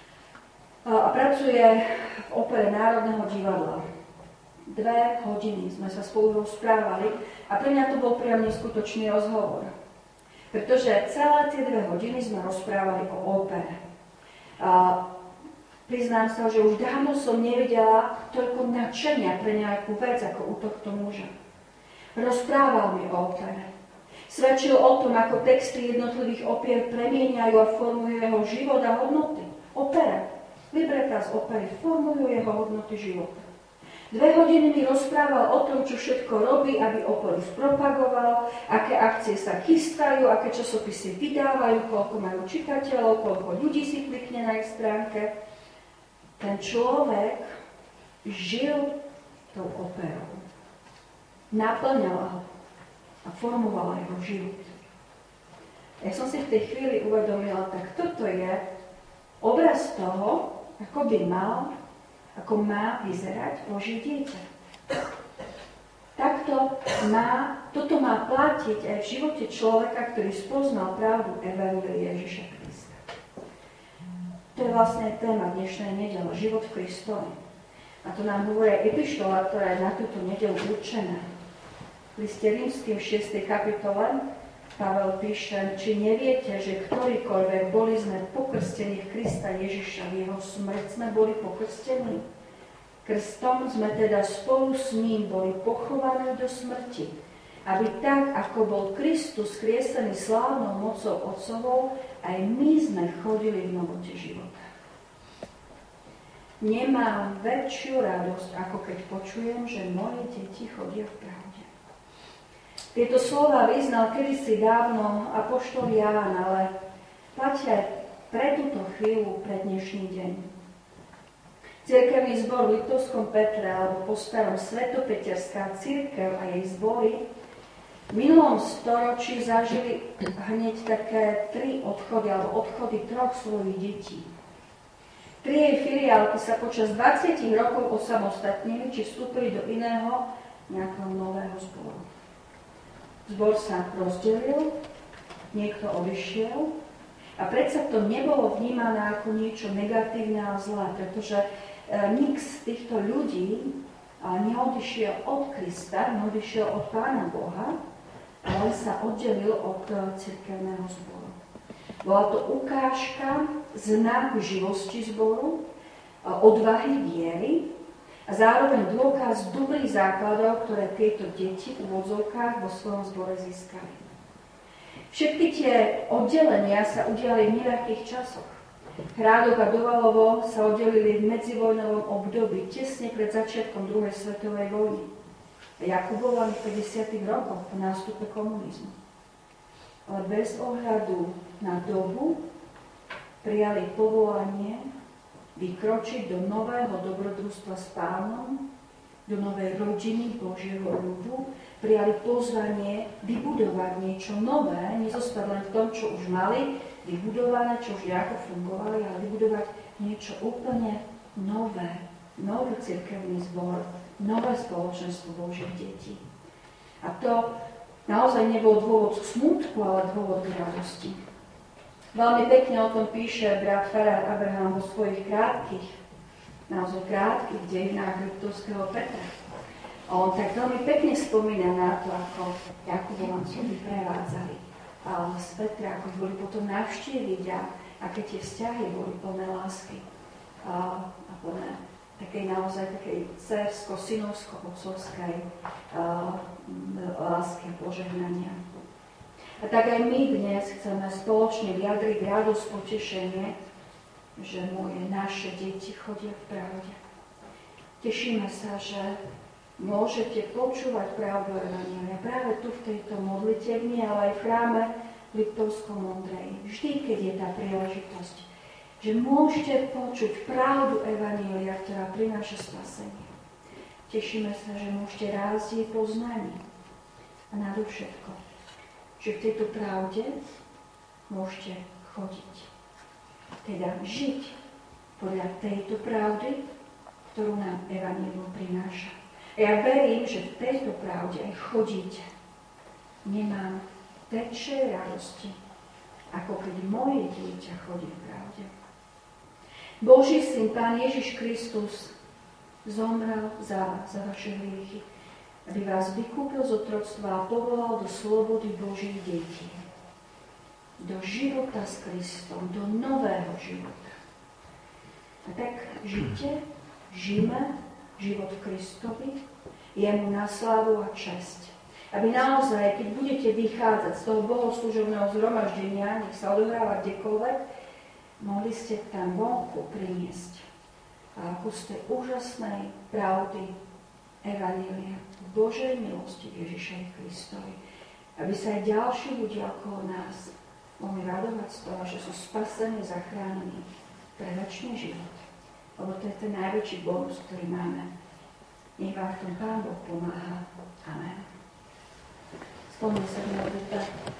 a pracuje v opere Národného divadla. Dve hodiny sme sa spolu rozprávali a pre mňa to bol priam neskutočný rozhovor. Pretože celé tie dve hodiny sme rozprávali o opere. A priznám sa, že už dávno som nevidela toľko nadšenia pre nejakú vec ako u tohto muža. Rozprával mi o opere. Svedčil o tom, ako texty jednotlivých opier premieňajú a formujú jeho život a hodnoty. Opera, libreta z opery formujú jeho hodnoty života. Dve hodiny mi rozprával o tom, čo všetko robí, aby operu spropagoval, aké akcie sa chystajú, aké časopisy vydávajú, koľko majú čitateľov, koľko ľudí si klikne na ich stránke. Ten človek žil tou operou. Naplňala ho a formovala jeho život. Ja som si v tej chvíli uvedomila, tak toto je obraz toho, ako by mal, ako má vyzerať Božie dieťa. Takto má, toto má platiť aj v živote človeka, ktorý spoznal pravdu evanjelia Ježiša Krista. To je vlastne téma dnešnej nedele, život v Kristovi. A to nám hovorí epištola, ktorá je na túto nedeľu určená. V liste Rímskym v šiestej kapitole Pavel píše, či neviete, že ktorýkoľvek boli sme pokrstení v Krista Ježiša, v jeho smrť sme boli pokrstení. Krstom sme teda spolu s ním boli pochovaní do smrti, aby tak, ako bol Kristus skriesený slávnou mocou Otcovou, aj my sme chodili v novote života. Nemám väčšiu radosť, ako keď počujem, že moje deti chodia v pravde. Tieto slova vyznal kedysi dávno apoštol Ján, ale platia pre túto chvíľu, pre dnešný deň. Cirkevný zbor v Liptovskom Petre, alebo po starom Svetopeterská cirkev a jej zbory v minulom storočí zažili hneď také tri odchody, alebo odchody troch svojich detí. Tri jej filiálky sa počas dvadsať rokov osamostatnili, či vstúpili do iného nejakého nového zboru. Zbor sa rozdelil, niekto odišiel a predsa to nebolo vnímané ako niečo negatívne a zlé, pretože e, nik z týchto ľudí a neodišiel od Krista, neodišiel od Pána Boha, ale sa oddelil od cirkevného zboru. Bola to ukážka, znak živosti zboru, odvahy viery a zároveň dôkaz dobrých základov, ktoré tieto deti v úvodzovkách vo svojom zbore získali. Všetky tie oddelenia sa udiali v neľahkých časoch. Hrádok a Dovalovo sa oddelili v medzivojnovom období, tesne pred začiatkom druhej svetovej vojny. Jakubova v päťdesiatych rokoch po nástupe komunizmu. Ale bez ohľadu na dobu prijali povolanie vykročiť do nového dobrodružstva s Pánom, do novej rodiny Božieho ľudu, prijali pozvanie vybudovať niečo nové, nezostať len v tom, čo už mali, vybudované, čo už nejako fungovali, ale vybudovať niečo úplne nové, nový cirkevný zbor, nové spoločenstvo Božích detí. A to naozaj nebol dôvod k smútku, ale dôvod k radosti. Veľmi pekne o tom píše brat farár Abraham vo svojich krátkych, naozaj krátkych dejinách Liptovského Petra. A on tak veľmi pekne spomína na to, ako Jakubovancov vyprevádzali a z Petra, ako ich boli potom navštíviť a aké tie vzťahy boli plné lásky a, a plné takej naozaj takej dcérsko-synovsko-otcovskej lásky a požehnania. A tak aj my dnes chceme spoločne vyjadriť radosť, potešenie, že moje naše deti chodia v pravde. Tešíme sa, že môžete počúvať pravdu Evanjelia práve tu v tejto modlitevni, ale aj v chráme Liptovskom Ondreji. Vždy, keď je tá príležitosť, že môžete počuť pravdu Evanjelia, ktorá prináša spasenie. Tešíme sa, že môžete rásť jej poznanie. A nadovšetko, že v tejto pravde môžete chodiť. Teda žiť podľa tejto pravdy, ktorú nám Evanjelium prináša. A ja verím, že v tejto pravde aj chodíte. Nemám väčšej radosti, ako keď moje dieťa chodí v pravde. Boží syn, Pán Ježiš Kristus, zomrel za vás, za vaše hriechy, aby vás vykúpil z otroctva a povolal do slobody Božích detí. Do života s Kristom, do nového života. A tak žite, žijme život v Kristovi, jemu na slávu a česť. Aby naozaj, keď budete vychádzať z toho bohoslúžobného zhromaždenia, nech sa odohráva kdekoľvek, mohli ste tam vonku priniesť a kus tej úžasnej pravdy Evanjelia, Božej milosti Ježišovi Kristovi. Aby sa aj ďalší ľudia okolo nás mohli radovať z toho, že sú spasení, zachránení pre večný život. Lebo to je ten najväčší bonus, ktorý máme. Nech vám v tom Pán Boh pomáha. Amen. Spomni sa na modlitbe.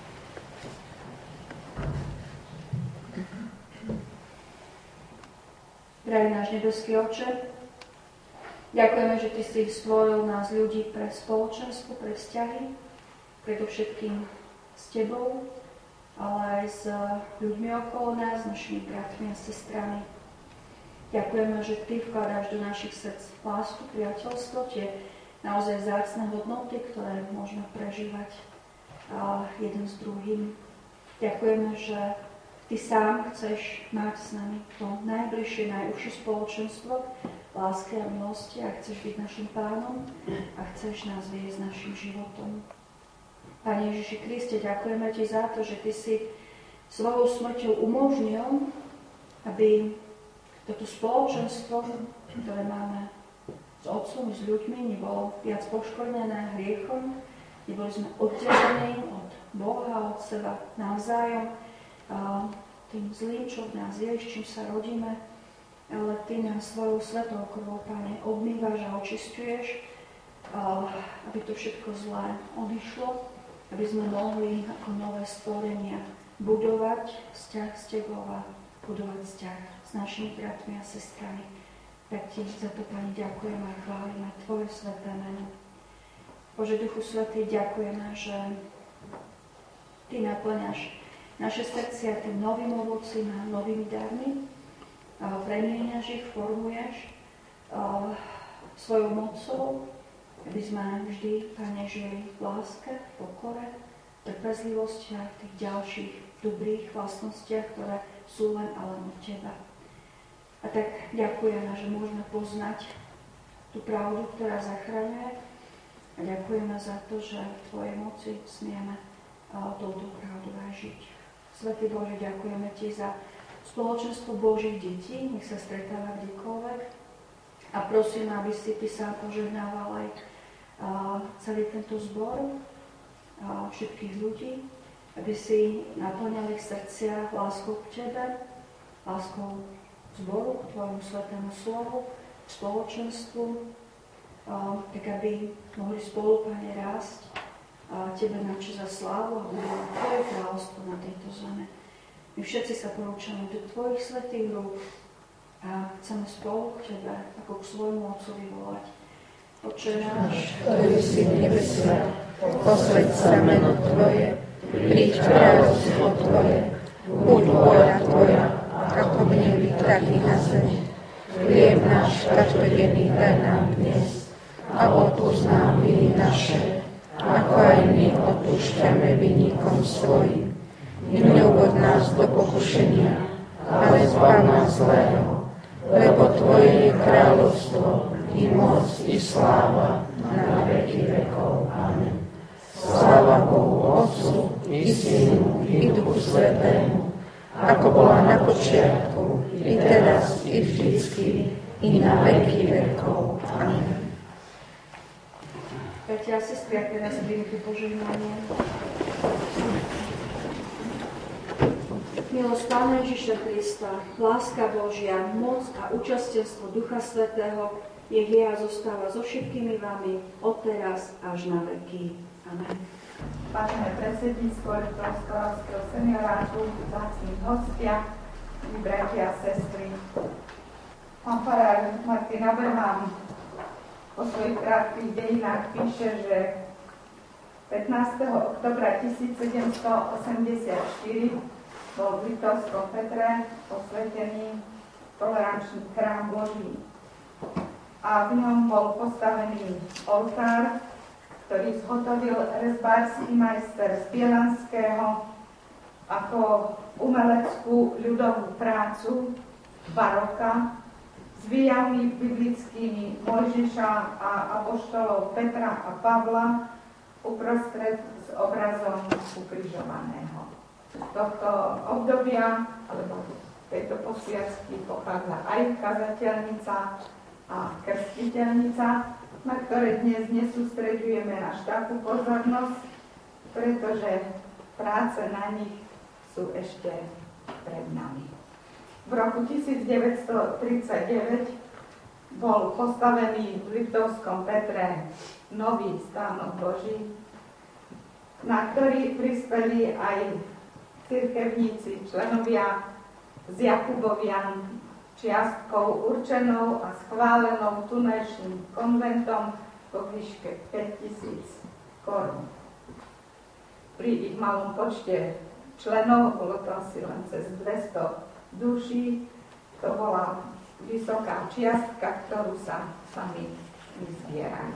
Drahý náš nebeský Otče, ďakujeme, že Ty si stvoril nás ľudí pre spoločenstvo, pre vzťahy, predovšetkým s Tebou, ale aj s ľuďmi okolo nás, našimi bratmi a sestrami. Ďakujeme, že Ty vkladáš do našich srdc lásku, priateľstvo, tie naozaj vzácne hodnoty, ktoré môžeme prežívať a jeden s druhým. Ďakujeme, že Ty sám chceš mať s nami to najbližšie, najúžšie spoločenstvo lásky a milosti a chceš byť našim Pánom a chceš nás viesť našim životom. Pane Ježiši Kriste, ďakujeme Ti za to, že Ty si svojou smrťou umožnil, aby toto spoločenstvo, ktoré máme s Otcom, s ľuďmi, nebolo viac poškodené hriechom, neboli sme oddelení od Boha, od seba navzájom, a tým zlým, čo v nás je, s čím sa rodíme, ale Ty nás svojou svetou krvou, Pane, obmývaš a očisťuješ, aby to všetko zlé odišlo aby sme mohli ako nové stvorenia budovať vzťah s Tebou a budovať vzťah s našimi bratmi a sestrami. Tak Ti za to, Pani, ďakujeme a chválime Tvoje sväté meno. Bože Duchu Svätý, ďakujeme, že Ty naplňaš naše srdcia tým novým ovocím a novými darmi, premieňaš ich, formuješ uh, svojou mocou, aby sme vždy, Pane, žili v láske, v pokore, v trpezlivosti a v tých ďalších dobrých vlastnostiach, ktoré sú len a len od Teba. A tak ďakujeme, že môžeme poznať tú pravdu, ktorá zachraňuje, a ďakujeme za to, že v Tvojej moci smieme uh, touto pravdu aj žiť. Svätý Bože, ďakujeme Ti za spoločenstvo Božích detí, nech sa stretáva kdekoľvek. A prosím, aby si Ty sám požehnával aj uh, celý tento zbor, uh, všetkých ľudí, aby si naplňal ich srdcia láskou k Tebe, láskou k zboru, k Tvojmu svätému slovu, k spoločenstvu, uh, tak aby mohli spolu, Pane, rásť a Tebe na čest a slávu a budovať Tvoje kráľovstvo na tejto zeme. My všetci sa porúčame do Tvojich svätých rúk a chceme spolu k Tebe ako k svojmu Otcovi volať. Otče náš, ktorý si v nebesiach, posväť sa meno Tvoje, príď kráľovstvo Tvoje, buď vôľa Tvoja, ako v nebi, tak i na zemi. Chlieb náš každodenný daj nám dnes a odpusť nám viny naše, ako aj my odpúšťame vinníkom svojim. I neuvod nás do pokušenia, ale zbav nás zlého, lebo Tvoje je kráľovstvo, i moc, i sláva, na veky vekov. Amen. Sláva Bohu Otcu, i Synu, i Duchu Svätému, ako bola na počiatku, i teraz, i vždycky, i na veky vekov. Amen. Bratia a sestry, ak teraz príjmite požehnanie. Milosť Pána Ježiša Krista, láska Božia, moc a účastenstvo Ducha Svätého nech je a zostáva so všetkými vami od teraz až na veky. Amen. Vážené predsedníctvo Litovsko-Oravského seniorátu, vzácni hostia, bratia a sestry. Pán farár Martin Abraham o svojich krátkych dejinách píše, že pätnásteho októbra tisícsedemstoosemdesiatštyri bol v Litovskom Petre posvetený tolerančný chrám Boží. A v ňom bol postavený oltár, ktorý zhotovil rezbársky majster z Bielanského ako umeleckú ľudovú prácu baroka s výjavmi biblickými Mojžiša a apoštolov Petra a Pavla uprostred s obrazom ukrižovaného. Z tohto obdobia, alebo tejto posviacky pochádza aj kazateľnica a krstiteľnica, na ktoré dnes nesústreďujeme až takú pozornosť, pretože práce na nich sú ešte pred nami. V roku tisícdeväťstotridsaťdeväť bol postavený v Litovskom Petre nový stánok Boží, na ktorý prispeli aj cirkevníci, členovia z Jakubovian, čiastkou určenou a schválenou tunajším konventom vo výške päťtisíc korún. Pri ich malom počte členov, bolo to asi len cez dvesto duší, to bola vysoká čiastka, ktorú sa sami vyzbierali.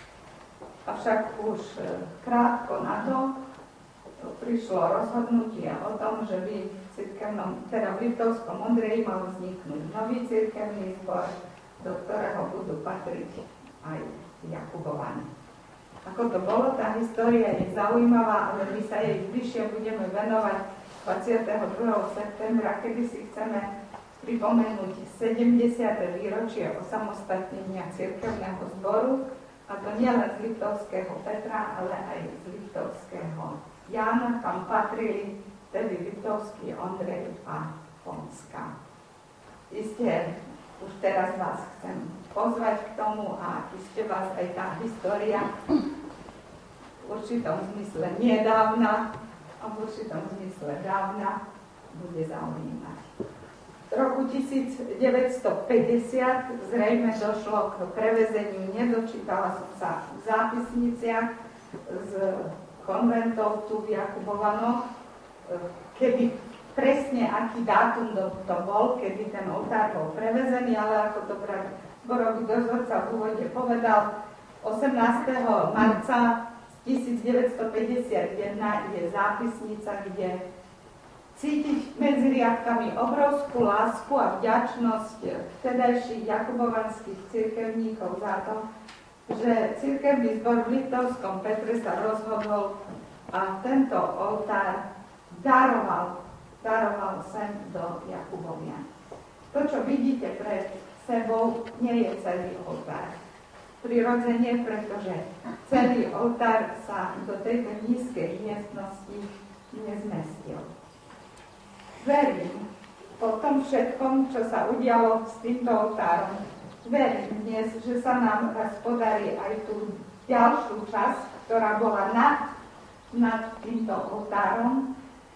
Avšak už krátko na to prišlo rozhodnutie o tom, že by v cirkevnom, teda v Litovskom Ondreji mal vzniknúť nový cirkevný zbor, do ktorého budú patriť aj Jakubovani. Ako to bolo, tá história je zaujímavá, ale my sa jej bližšie budeme venovať dvadsiateho druhého septembra, kedy si chceme pripomenúť sedemdesiate výročie osamostatnenia cirkevného zboru, a to nielen z Litovského Petra, ale aj z Litovského Jána, kam patrili tedy Litovský Ondrej a Ponska. Isté, už teraz vás chcem pozvať k tomu, a iste vás aj tá história určitom zmysle nedávna a v určitom zmysle dávna bude zaujímať. V roku devätnásťstopäťdesiat zrejme došlo k prevezeniu, nedočítala som sa v zápisniciach z konventov tu v Jakubovanoch, kedy presne aký dátum to bol, kedy ten oltár bol prevezený, ale ako to zborový dozorca v úvode povedal, osemnásteho marca tisícdeväťstopäťdesiatjeden je zápisnica, kde cítiť medzi riadkami obrovskú lásku a vďačnosť vtedajších jakubovanských cirkevníkov za to, že cirkevný zbor v Liptovskom Petre sa rozhodol a tento oltár daroval, daroval sem do Jakubovian. To, čo vidíte pred sebou, nie je celý oltár. Prirodzene, pretože celý oltár sa do tejto nízkej miestnosti nezmestil. Verím, po tom všetkom, čo sa udialo s týmto oltárom, verím dnes, že sa nám raz podarí aj tú ďalšiu časť, ktorá bola nad, nad týmto oltárom,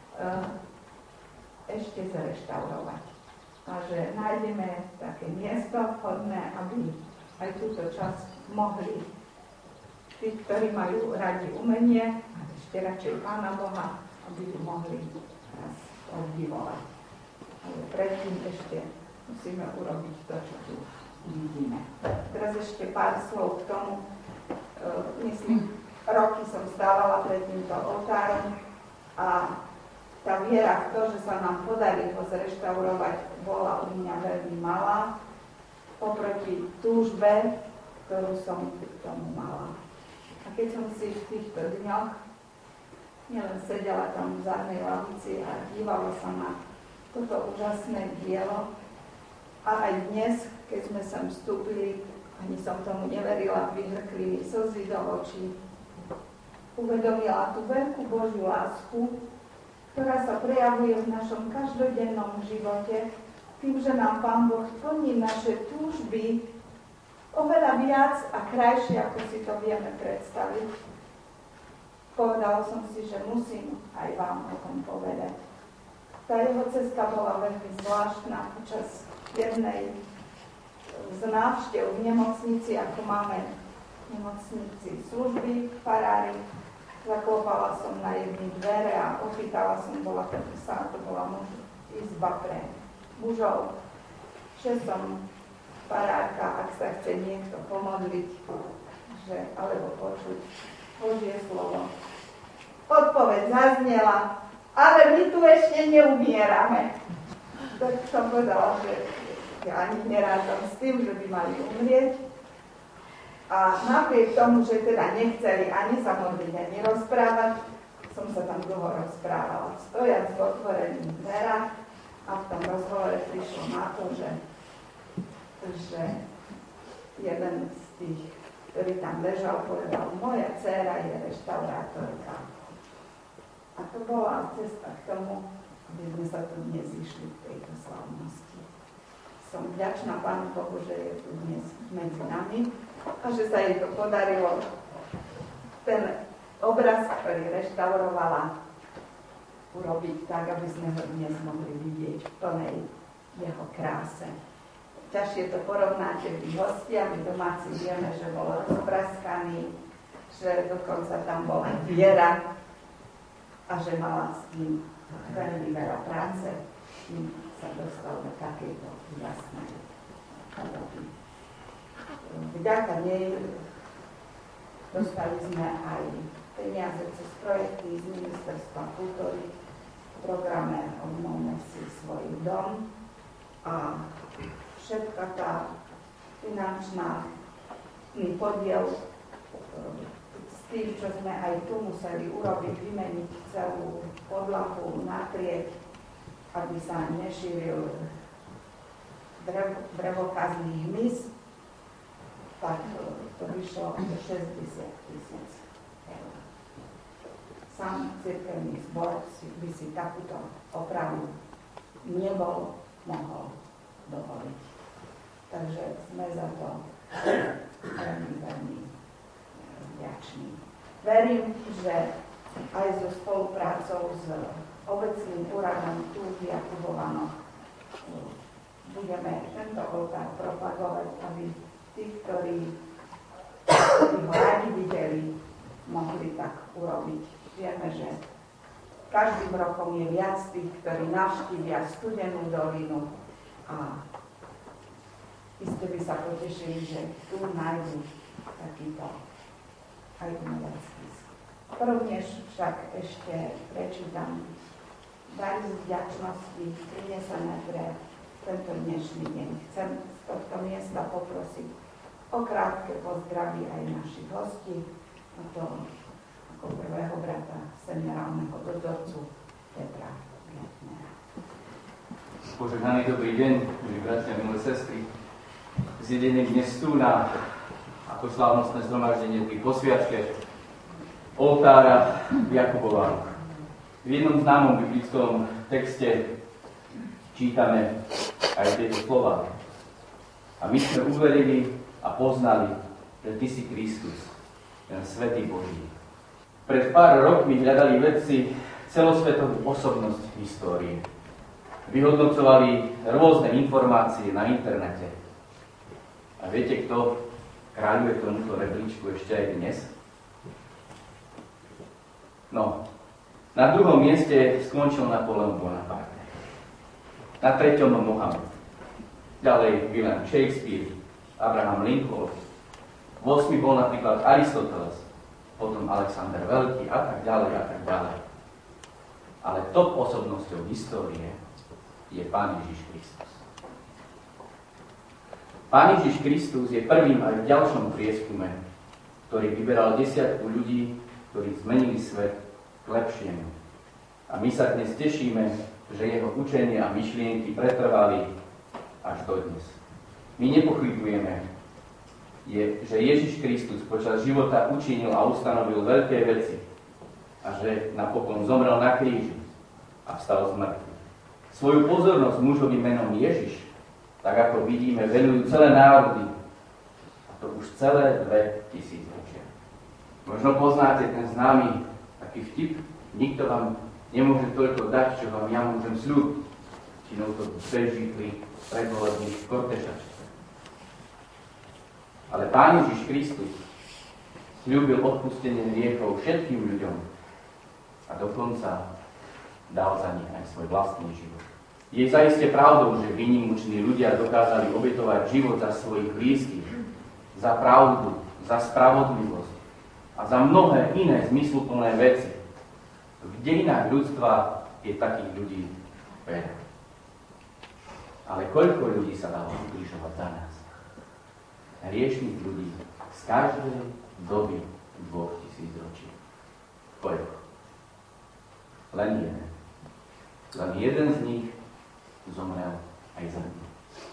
ešte zreštaurovať. A že nájdeme také miesto vhodné, aby aj túto časť mohli tí, ktorí majú radi umenie, a ešte radšej Pána Boha, aby ju mohli raz obdivovať. Ale predtým ešte musíme urobiť to, čo tu vidíme. Teraz ešte pár slov k tomu. Myslím, roky som stávala pred týmto oltárom a tá viera v to, že sa nám podarí ho zreštaurovať, bola u mňa veľmi malá oproti túžbe, ktorú som k tomu mala. A keď som si v týchto dňoch nielen sedela tam v zadnej lavici a dívala sa na toto úžasné dielo, a aj dnes, keď sme sem vstúpili, ani som tomu neverila, vyhrkli mi slzy do očí, uvedomila tú veľkú Božiu lásku, ktorá sa prejavuje v našom každodennom živote, tým, že nám Pán Boh plní naše túžby oveľa viac a krajšie, ako si to vieme predstaviť. Povedala som si, že musím aj vám o tom povedať. Tá jeho cesta bola veľmi zvláštna. Počas jednej z návštev v nemocnici, ako máme v nemocnici služby v farári, zaklopala som na jedny dvere a opýtala som, bola to, sa, to bola muž, izba pre mužov, že som farárka, ak sa chce niekto pomodliť, že, alebo počuť Božie slovo. Odpoveď zaznela, ale my tu ešte neumierame. Tak som povedala, že ja ani nerátam s tým, že by mali umrieť. A napriek tomu, že teda nechceli ani sa modliť, ani rozprávať, som sa tam dlho rozprávala. Stojať v otvorených dverách a v tom rozhovore prišlo na to, že, že jeden z tých, ktorý tam ležal, povedal, moja dcéra je reštaurátorka. A to bola cesta k tomu, aby sme sa tu dnes zišli v tejto slavnosti. Som vďačná Pánu Bohu, že je tu dnes medzi nami a že sa jej to podarilo ten obraz, ktorý reštaurovala, urobiť tak, aby sme ho dnes mohli vidieť v plnej jeho kráse. Ťažšie to porovnáte vy hostia, my domáci vieme, že bol rozpraskaný, že dokonca tam bola viera a že mala s tým veľmi veľa práce, kým sa dostal do takejto úžasnej podoby. Vďaka nej dostali sme aj peniaze cez projekty z Ministerstva kultúry v programe Obnovme si svoj dom a všetka tá finančná podiel s tým, čo sme aj tu museli urobiť, vymeniť celú podlahu naprieč, aby sa nešíril drev, drevokazný hmyz, tak to vyšlo šesťdesiat tisíc eur. Sám cirkevný zbor by si takúto opravu nebol mohol dovoliť. Takže sme za to veľmi, veľmi vďační. Verím, že aj so spoluprácou s obecným úradom tu v Jakubovanoch budeme tento oltár propagovať, aby tí, ktorí by ho radi videli, mohli tak urobiť. Vieme, že každým rokom je viac tých, ktorí navštívia Studenú dolinu a iste by sa potešili, že tu nájdu takýto aj umelecký spis. Rovnež však ešte prečítam dary z vďačnosti prinesené pre tento dnešný deň. Chcem z tohto miesta poprosiť o krátke pozdraví aj našich hostí, a to ako prvého brata seminárneho dozorcu Petra Gertnera. Požehnaný dobrý deň, milí bratia, milé sestry. Zjedenie dnes tu na ako slávnostné zhromaždenie pri posviačke oltára v Jakubovanoch. V jednom známom biblickom texte čítame aj tieto slova. A my sme uverili a poznali, že Ty si Kristus, ten Svätý Boží. Pred pár rokmi hľadali vedci celosvetovú osobnosť histórie. Vyhodnocovali rôzne informácie na internete. A viete, kto kráľuje tomuto rebríčku ešte aj dnes? No, na druhom mieste skončil Napoleon Bonaparte. Na treťom Mohamed. Ďalej William Shakespeare, Abraham Lincoln. V osmi bol napríklad Aristoteles, potom Alexander Veľký a tak ďalej a tak ďalej. Ale top osobnosťou histórie je Pán Ježiš Kristus. Pán Ježiš Kristus je prvým aj v ďalšom prieskume, ktorý vyberal desiatku ľudí, ktorí zmenili svet k lepšiemu. A my sa dnes tešíme, že jeho učenie a myšlienky pretrvali až dodnes. My nepochybujeme, je, že Ježiš Kristus počas života učinil a ustanovil veľké veci a že napokon zomrel na kríži a vstal z mŕtvych. Svoju pozornosť mužovým menom Ježiš, tak ako vidíme, venujú celé národy, a to už celé dve tisícročia. Možno poznáte ten známy taký vtip, nikto vám nemôže toľko dať, čo vám ja môžem sľúbiť. Činou to beží pri predvolebných kortešačkách. Ale Pán Ježiš Kristus sľúbil odpustenie hriechov všetkým ľuďom a dokonca dal za nich aj svoj vlastný život. Je zaiste pravdou, že výnimoční ľudia dokázali obetovať život za svojich blízkych, za pravdu, za spravodlivosť a za mnohé iné zmysluplné veci. V dejinách ľudstva je takých ľudí veľa. Ale koľko ľudí sa dalo ukrižovať za nás? Hriešných ľudí z každej doby dvoch tisíc ročí. Koľko? Len jeden. Len jeden z nich zomrel aj za mňa.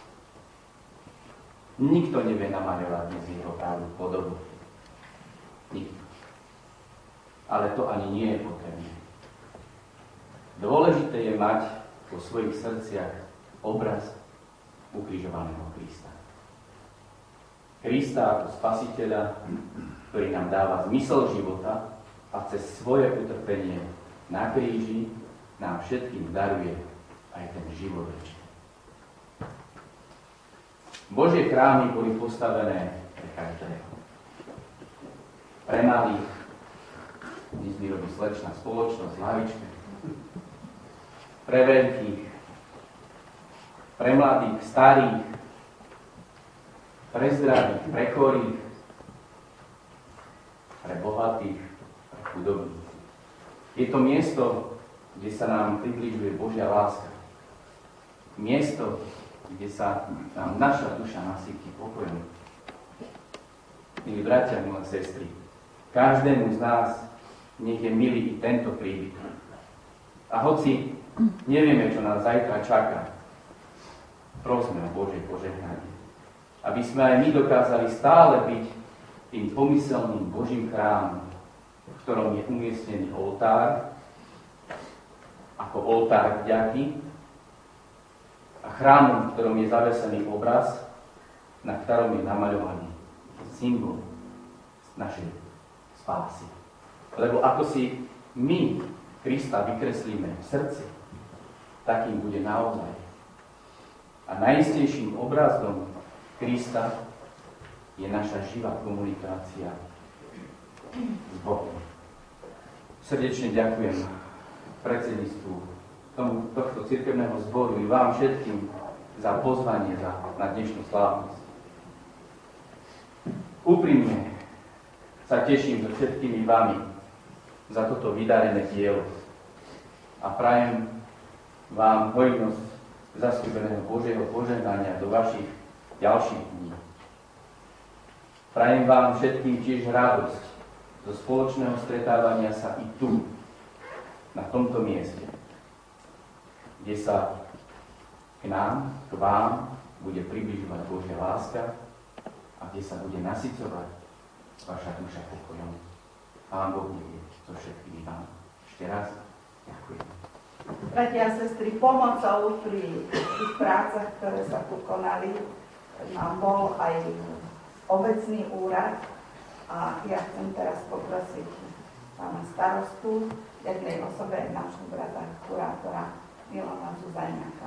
Nikto nevie namaľovať dnes jeho pravú podobu. Nikto. Ale to ani nie je potrebné. Dôležité je mať vo svojich srdciach obraz ukrižovaného Krista. Krista ako spasiteľa, ktorý nám dáva zmysel života a cez svoje utrpenie na kríži nám všetkým daruje aj ten život večný. Božie chrámy boli postavené pre každého. Pre malých, dnes mi robí slečná spoločnosť, lavičke. Pre veľkých, pre mladých, starých, pre zdravých, pre chorých, pre bohatých, pre chudobných. Je to miesto, kde sa nám približuje Božia láska. Miesto, kde sa nám naša duša nasytí pokojom. Milí bratia, milé sestry, každému z nás nech je milý i tento príbytok. A hoci nevieme, čo nás zajtra čaká, prosme o Božie požehnanie. Aby sme aj my dokázali stále byť tým pomyselným Božím chrámom, v ktorom je umiestnený oltár, ako oltár vďaky, a chrámom, v ktorom je zavesený obraz, na ktorom je namaľovaný symbol našej spásy. Lebo ako si my Krista vykreslíme v srdci, takým bude naozaj. A najistejším obrazom Krista je naša živá komunikácia s Bohom. Srdečne ďakujem predsedníctvu tomu, tohto cirkevného zboru i vám všetkým za pozvanie za, na dnešnú slávnosť. Úprimne sa teším so všetkými vami za toto vydarené dielo a prajem vám hojnosť zasľúbeného Božieho požehnania do vašich ďalších dní. Prajem vám všetkým tiež radosť zo spoločného stretávania sa i tu, na tomto mieste, kde sa k nám, k vám bude približovať Božia láska a kde sa bude nasycovať vaša duša pokojom. Pán Boh je so všetkými vám. Ešte raz ďakujem. Bratia a sestry, pomocou pri tých prácach, ktoré sa tu konali, nám bol aj obecný úrad a ja chcem teraz poprosiť pána starostu, v jednej osobe nášho brata kurátora Milana Zuzajňaka.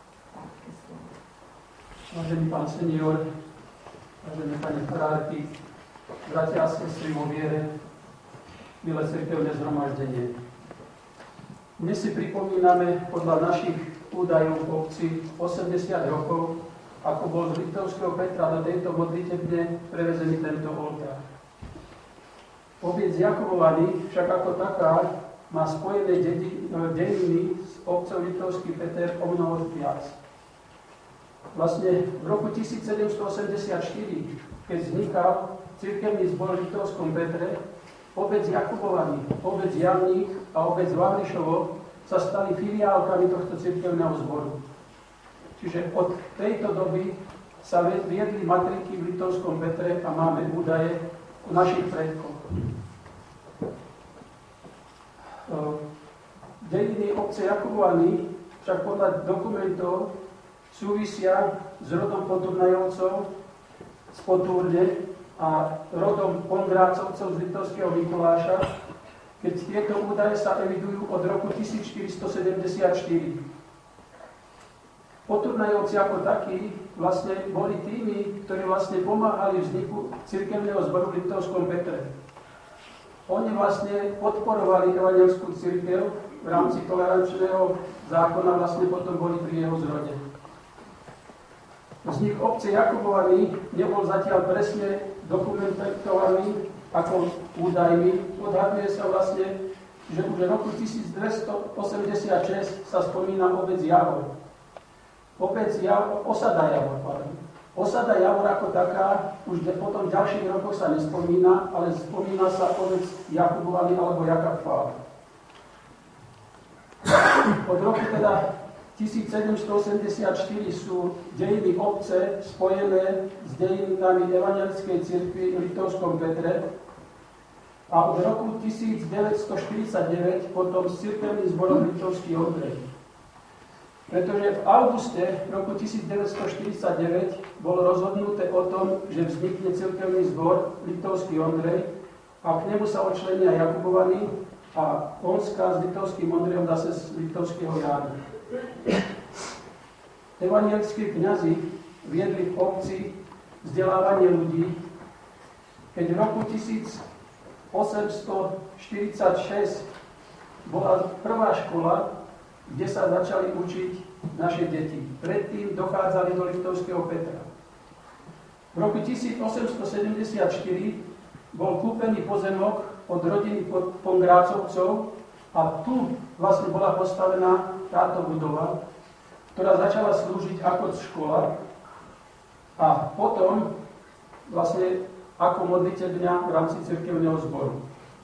Vážený pán senior, vážené pani farárky, bratia a sestry vo viere, milé cirkevné zhromaždenie. Dnes si pripomíname podľa našich údajov v obci osemdesiat rokov, ako bol z Litovského Petra do tejto modlitebne prevezený tento oltár. Obec Jakubovany však ako taká má spojené dejiny s obcov Litovský Peter o mnoho viac. Vlastne v roku tisícsedemstoosemdesiatštyri, keď vznikal cirkevný zbor v Litovskom Petre, obec Jakubovany, obec Javník a obec Vavrišovo sa stali filiálkami tohto cirkevného zboru. Čiže od tejto doby sa viedli matriky v Litovskom Petre a máme údaje o našich predkoch. Dejiny obce Jakubovany však podľa dokumentov súvisia s rodom Poturnajovcov z Potúrne a rodom Pondrácovcov z Litovského Mikuláša, keď tieto údaje sa evidujú od roku tisícštyristosedemdesiatštyri. Poturnajovci ako takí vlastne boli tými, ktorí vlastne pomáhali vzniku cirkevného zboru v Litovskom Petre. Oni vlastne podporovali evanjelickú cirkev v rámci tolerančného zákona, vlastne potom boli pri jeho zrode. Vznik obce Jakubovany nebol zatiaľ presne dokumentovaný ako údajmi. Odhaduje sa vlastne, že už v roku tisícdvestoosemdesiatšesť sa spomína obec Javor. Obec Javor, osada Javor, pardon. Osada Javor ako taká už potom v ďalších rokoch sa nespomína, ale spomína sa obec Jakubovany alebo Jakabfál. Od roku teda tisícsedemstoosemdesiatštyri sú dejiny obce spojené s dejinami evanjelickej cirkvi v Litovskom Petre a od roku tisícdeväťstoštyridsaťdeväť potom s cirkevným zborom Litovský Ondrej. Pretože v auguste roku tisícdeväťstoštyridsaťdeväť bolo rozhodnuté o tom, že vznikne cirkevný zbor Litovský Ondrej a k nemu sa odčlenia Jakubovany a Polska s Litovským Ondrejom zase z Litovského Jána. Evanjelickí kňazi viedli v obci vzdelávanie ľudí, keď v roku tisícosemstoštyridsaťšesť bola prvá škola, kde sa začali učiť naše deti. Predtým dochádzali do Litovského Petra. V roku tisícosemstosedemdesiatštyri bol kúpený pozemok od rodiny Pongrácovcov a tu vlastne bola postavená táto budova, ktorá začala slúžiť ako škola a potom vlastne ako modlitebňa v rámci cirkevného zboru.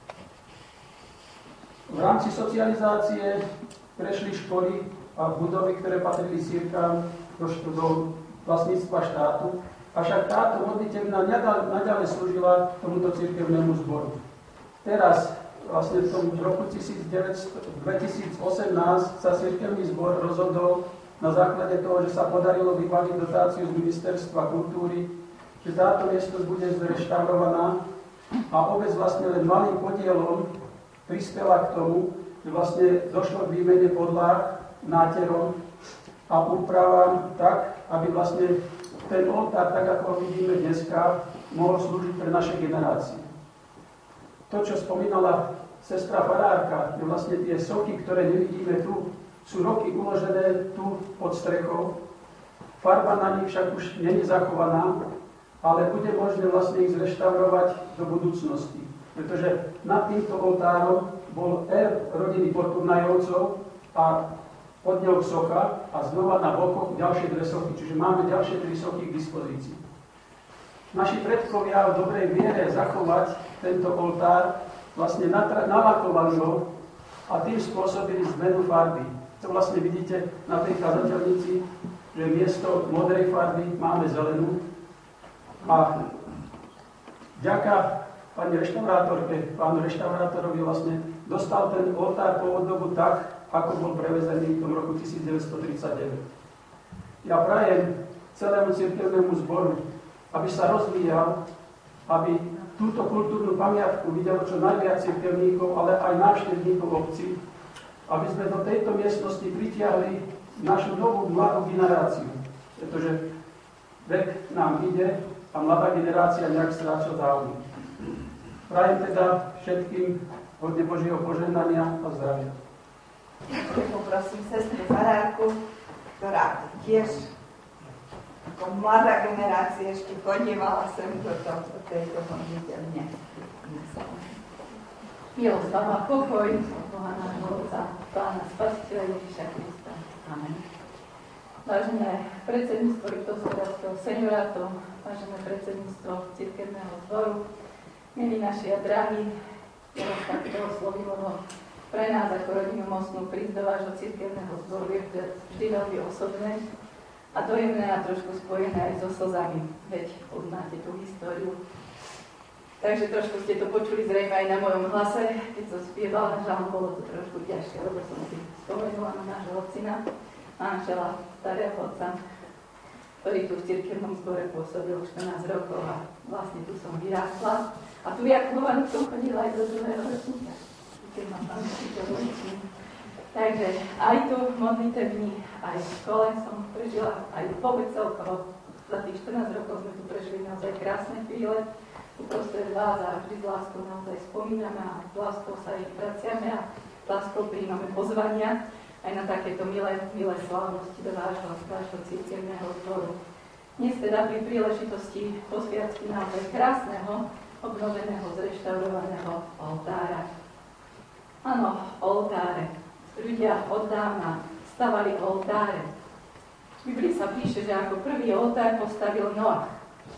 V rámci socializácie prešli školy a budovy, ktoré patrili cirkám do, do vlastníctva štátu, avšak táto modlitebňa naďalej slúžila tomuto cirkevnému zboru. Teraz vlastne v tom roku dvetisícosemnásť sa cirkevný zbor rozhodol na základe toho, že sa podarilo vybaviť dotáciu z Ministerstva kultúry, že táto miestnosť bude zreštaurovaná a obec vlastne len malým podielom prispela k tomu, že vlastne došlo k výmene podlah náterom a úpravám tak, aby vlastne ten oltár, tak ako ho vidíme dneska, mohol slúžiť pre naše generácie. To, čo spomínala sestra farárka, že vlastne tie soky, ktoré nevidíme tu, sú roky uložené tu pod strechou. Farba na nich však už nie je zachovaná, ale bude možné vlastne ich zreštaurovať do budúcnosti. Pretože nad týmto oltárom bol erb rodiny Poturnajovcov a pod ňou socha a znova na bokoch ďalšie dve sochy. Čiže máme ďalšie tri sochy k dispozícii. Naši predkovia v dobrej viere zachovať tento oltár vlastne nalakovali ho a tým spôsobili zmenu farby. To vlastne vidíte na tej kazateľnici, že miesto modrej farby máme zelenú. A vďaka pani reštaurátorke, pánu reštaurátorovi vlastne dostal ten oltár pôvodnobu tak, ako bol prevezený v tom roku devätnásťstotridsaťdeväť. Ja prajem celému cirkevnému zboru, aby sa rozvíjal, aby túto kultúrnu pamiatku videlo čo najviac cirkevníkov, ale aj návštevníkov obcí, aby sme do tejto miestnosti pritiahli našu novú mladú generáciu, pretože vek nám ide a mladá generácia nejak stráca záujem. Prajem teda všetkým hodne Božieho požehnania a zdravia. Poprosím sestru farárku, ktorá tiež ako mladá generácia ešte chodívala sem do, do tejto modliteľne. Milosť vám a pokoj od Boha nášho Otca, Pána Spasiteľa Ježiša Krista. Amen. Vážené predsedníctvo Liptovsko-Moravského seniorátu, vážené predsedníctvo cirkevného zboru, milí naši a drahí, ja vás takto oslovím, lebo pre nás ako rodinu Mostnú prísť do vášho cirkevného zboru je vždy veľmi osobné a dojemné a trošku spojené aj so slzami, veď poznáte tú históriu. Takže trošku ste to počuli zrejme aj na mojom hlase, keď som spievala, žalm, bolo to trošku ťažké, lebo som si spomenula na nášho otcina, manžela, starého otca, ktorý tu v cirkevnom zbore pôsobil štrnásť rokov a vlastne tu som vyrástla. A tu jak hovanu som chodila aj do druhého ročníka, keď mám tam to ročník. Takže aj tu v modlitebni, aj v škole som prežila, aj vôbec celkovo. Za tých štrnásť rokov sme tu prežili naozaj krásne chvíle. Uprostred vás a vždy s láskou naozaj spomíname a s láskou sa ich vraciame a s láskou prijímame pozvania aj na takéto milé, milé slávnosti do vášho, vášho cirkevného zboru. Dnes teda pri príležitosti posviacky naozaj krásneho, obnoveného, zreštaurovaného oltára. Áno, oltáre. Ľudia od dávna stavali oltáre. V Biblii sa píše, že ako prvý oltár postavil Noach.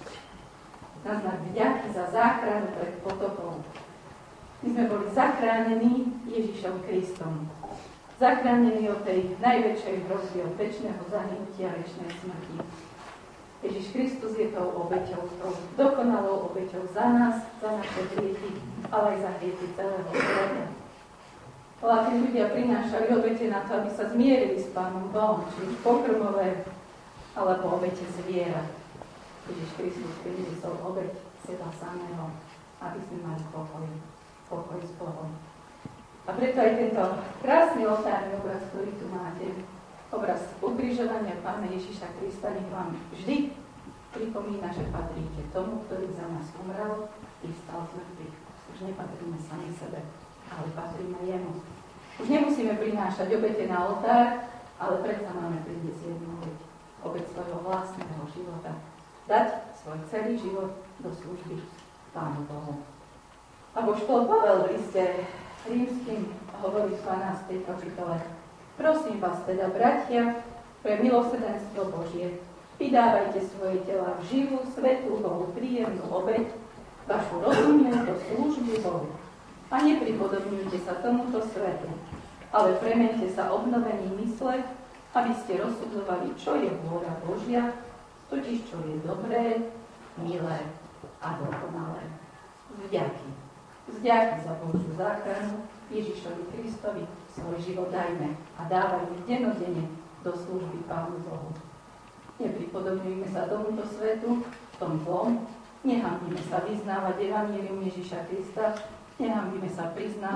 Na znak vďaky za záchranu pred potopou. My sme boli zachránení Ježišom Kristom. Zachránení od tej najväčšej hrozby, od večného zahynutia a večnej smrti. Ježiš Kristus je tou obeťou, tou dokonalou obeťou za nás, za naše hriechy, ale aj za hriechy celého sveta. Ale tí ľudia prinášali obete na to, aby sa zmierili s Pánom Bohom, či už pokrmové, alebo obete zviera. Ježiš Kristus priniesol obeť seba samého, aby sme mali pokoj, pokoj s Bohom. A preto aj tento krásny oltárny obraz, ktorý tu máte, obraz ukrižovania Pána Ježiša Krista, nech vám vždy pripomína, že patríte tomu, ktorý za nás umrel i vstal z mŕtvych. Už nepatríme sami sebe, ale patríme jemu. Už nemusíme prinášať obete na oltár, ale predsa máme priniesť jednu obeť. Obeť svojho vlastného života. Dať svoj celý život do služby Pánu Bohu. Apoštol Pavel v liste Rímskym hovorí v dvanástej kapitole: Prosím vás teda, bratia, pre milosrdenstvo Božie, vydávajte svoje tela v živú, svätú, Bohu príjemnú obeť, vašu rozumiu do služby Bohu. A nepripodobňujte sa tomuto svetu, ale premente sa obnovením mysle, aby ste rozsudzovali, čo je vôľa Božia, totiž čo je dobré, milé a dokonalé. Vďaky. Vďaky za Božiu záchranu, Ježišovi Kristovi svoj život dajme a dávajme dennodenne do služby Pánu Bohu. Nepripodobňujme sa tomuto svetu, v tom zlom, nehanbíme sa vyznávať evanjelium Ježiša Krista, nehanbíme sa priznávať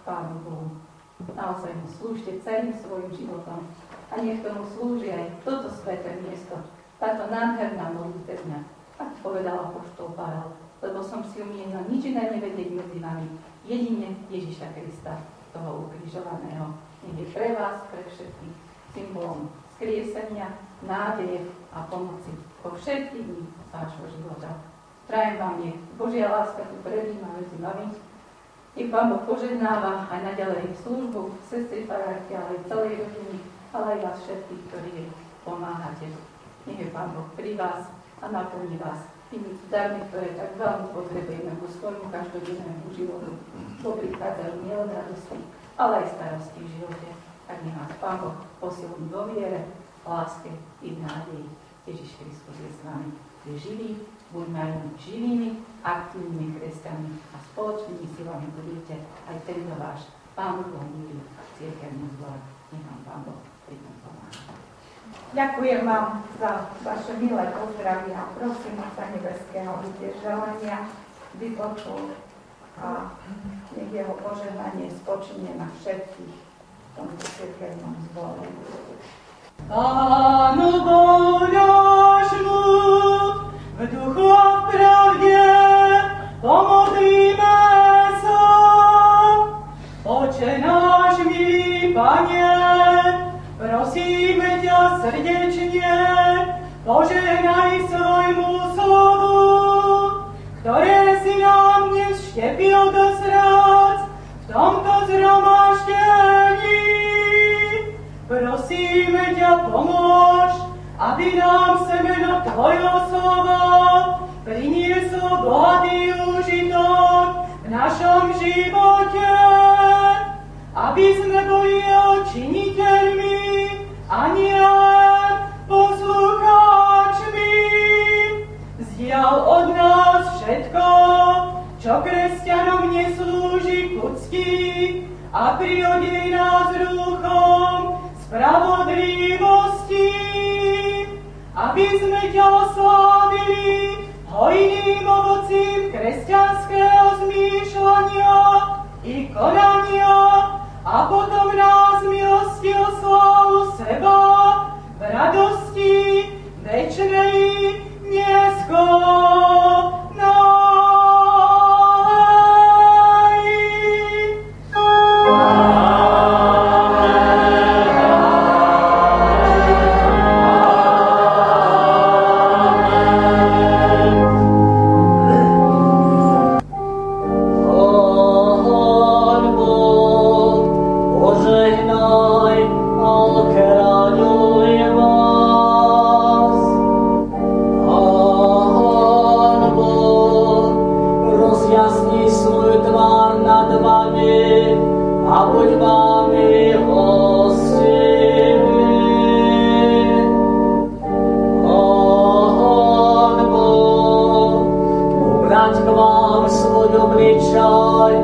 Pánu Bohu. Naozaj mu slúžte celým svojim životom a nech tomu slúži aj toto sväté miesto, táto nádherná modlitebňa, ako povedal apoštol Pavel, lebo som si umienil nič iné nevedieť medzi vami, jedine Ježiša Krista, toho ukrižovaného. Nech je pre vás, pre všetkých, symbolom skriesenia, nádeje a pomoci vo všetkých dní vášho života. Prajem vám, nech Božia láska tu prebýva medzi vami. Nech Pán Boh požehnáva aj naďalej službu sestry farárky, ale aj celej rodiny, ale aj vás všetkých, ktorí jej pomáhate. Nech je Pán Boh pri vás a naplní vás tými darmi, ktoré tak veľmi potrebujeme vo svojmu každodennému životu. Bo prichádzajú nielen radosti, ale aj starosti v živote. Tak nech vás Pán Boh posilní vo viere, láske i v nádeji. Ježiš Kristus je s vami. Je živý, buďme aj živými, aktívnymi kresťanmi a spoločnými silami budete aj tento váš Pán Boh milý cirkevný zbor. Nech vám Pán Boh pri tom pomáha. Ďakujem vám za vaše milé pozdravy a prosím Otca nebeského, aby tie želania vypočul a nech jeho požehnanie spočinie na všetkých v tomto cirkevnom zbore. Pánu Bohu nášmu, v duchu a v pravde pomodlíme sa. Oče náš milý Pane, prosíme ťa srdečne, požehnaj svojmu slovu, ktoré si nám dnes štepil do srdc v tomto zhromaždení. Prosíme ťa, pomôž, aby nám semeno tvojho slova prinieslo bohatý úžitok v našom živote, aby sme boli jeho činiteľmi a nie poslucháčmi. Vzdial od nás všetko, čo kresťanom neslúži k ucti, a prihodí nás rúchom spravodlivosti, aby sme ťa oslávili hojným ovocím kresťanského zmýšľania i konania, a potom nás milosti oslávu seba v radosti večnej neskonalej.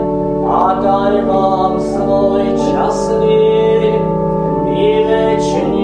a daj vám svoj časný i večný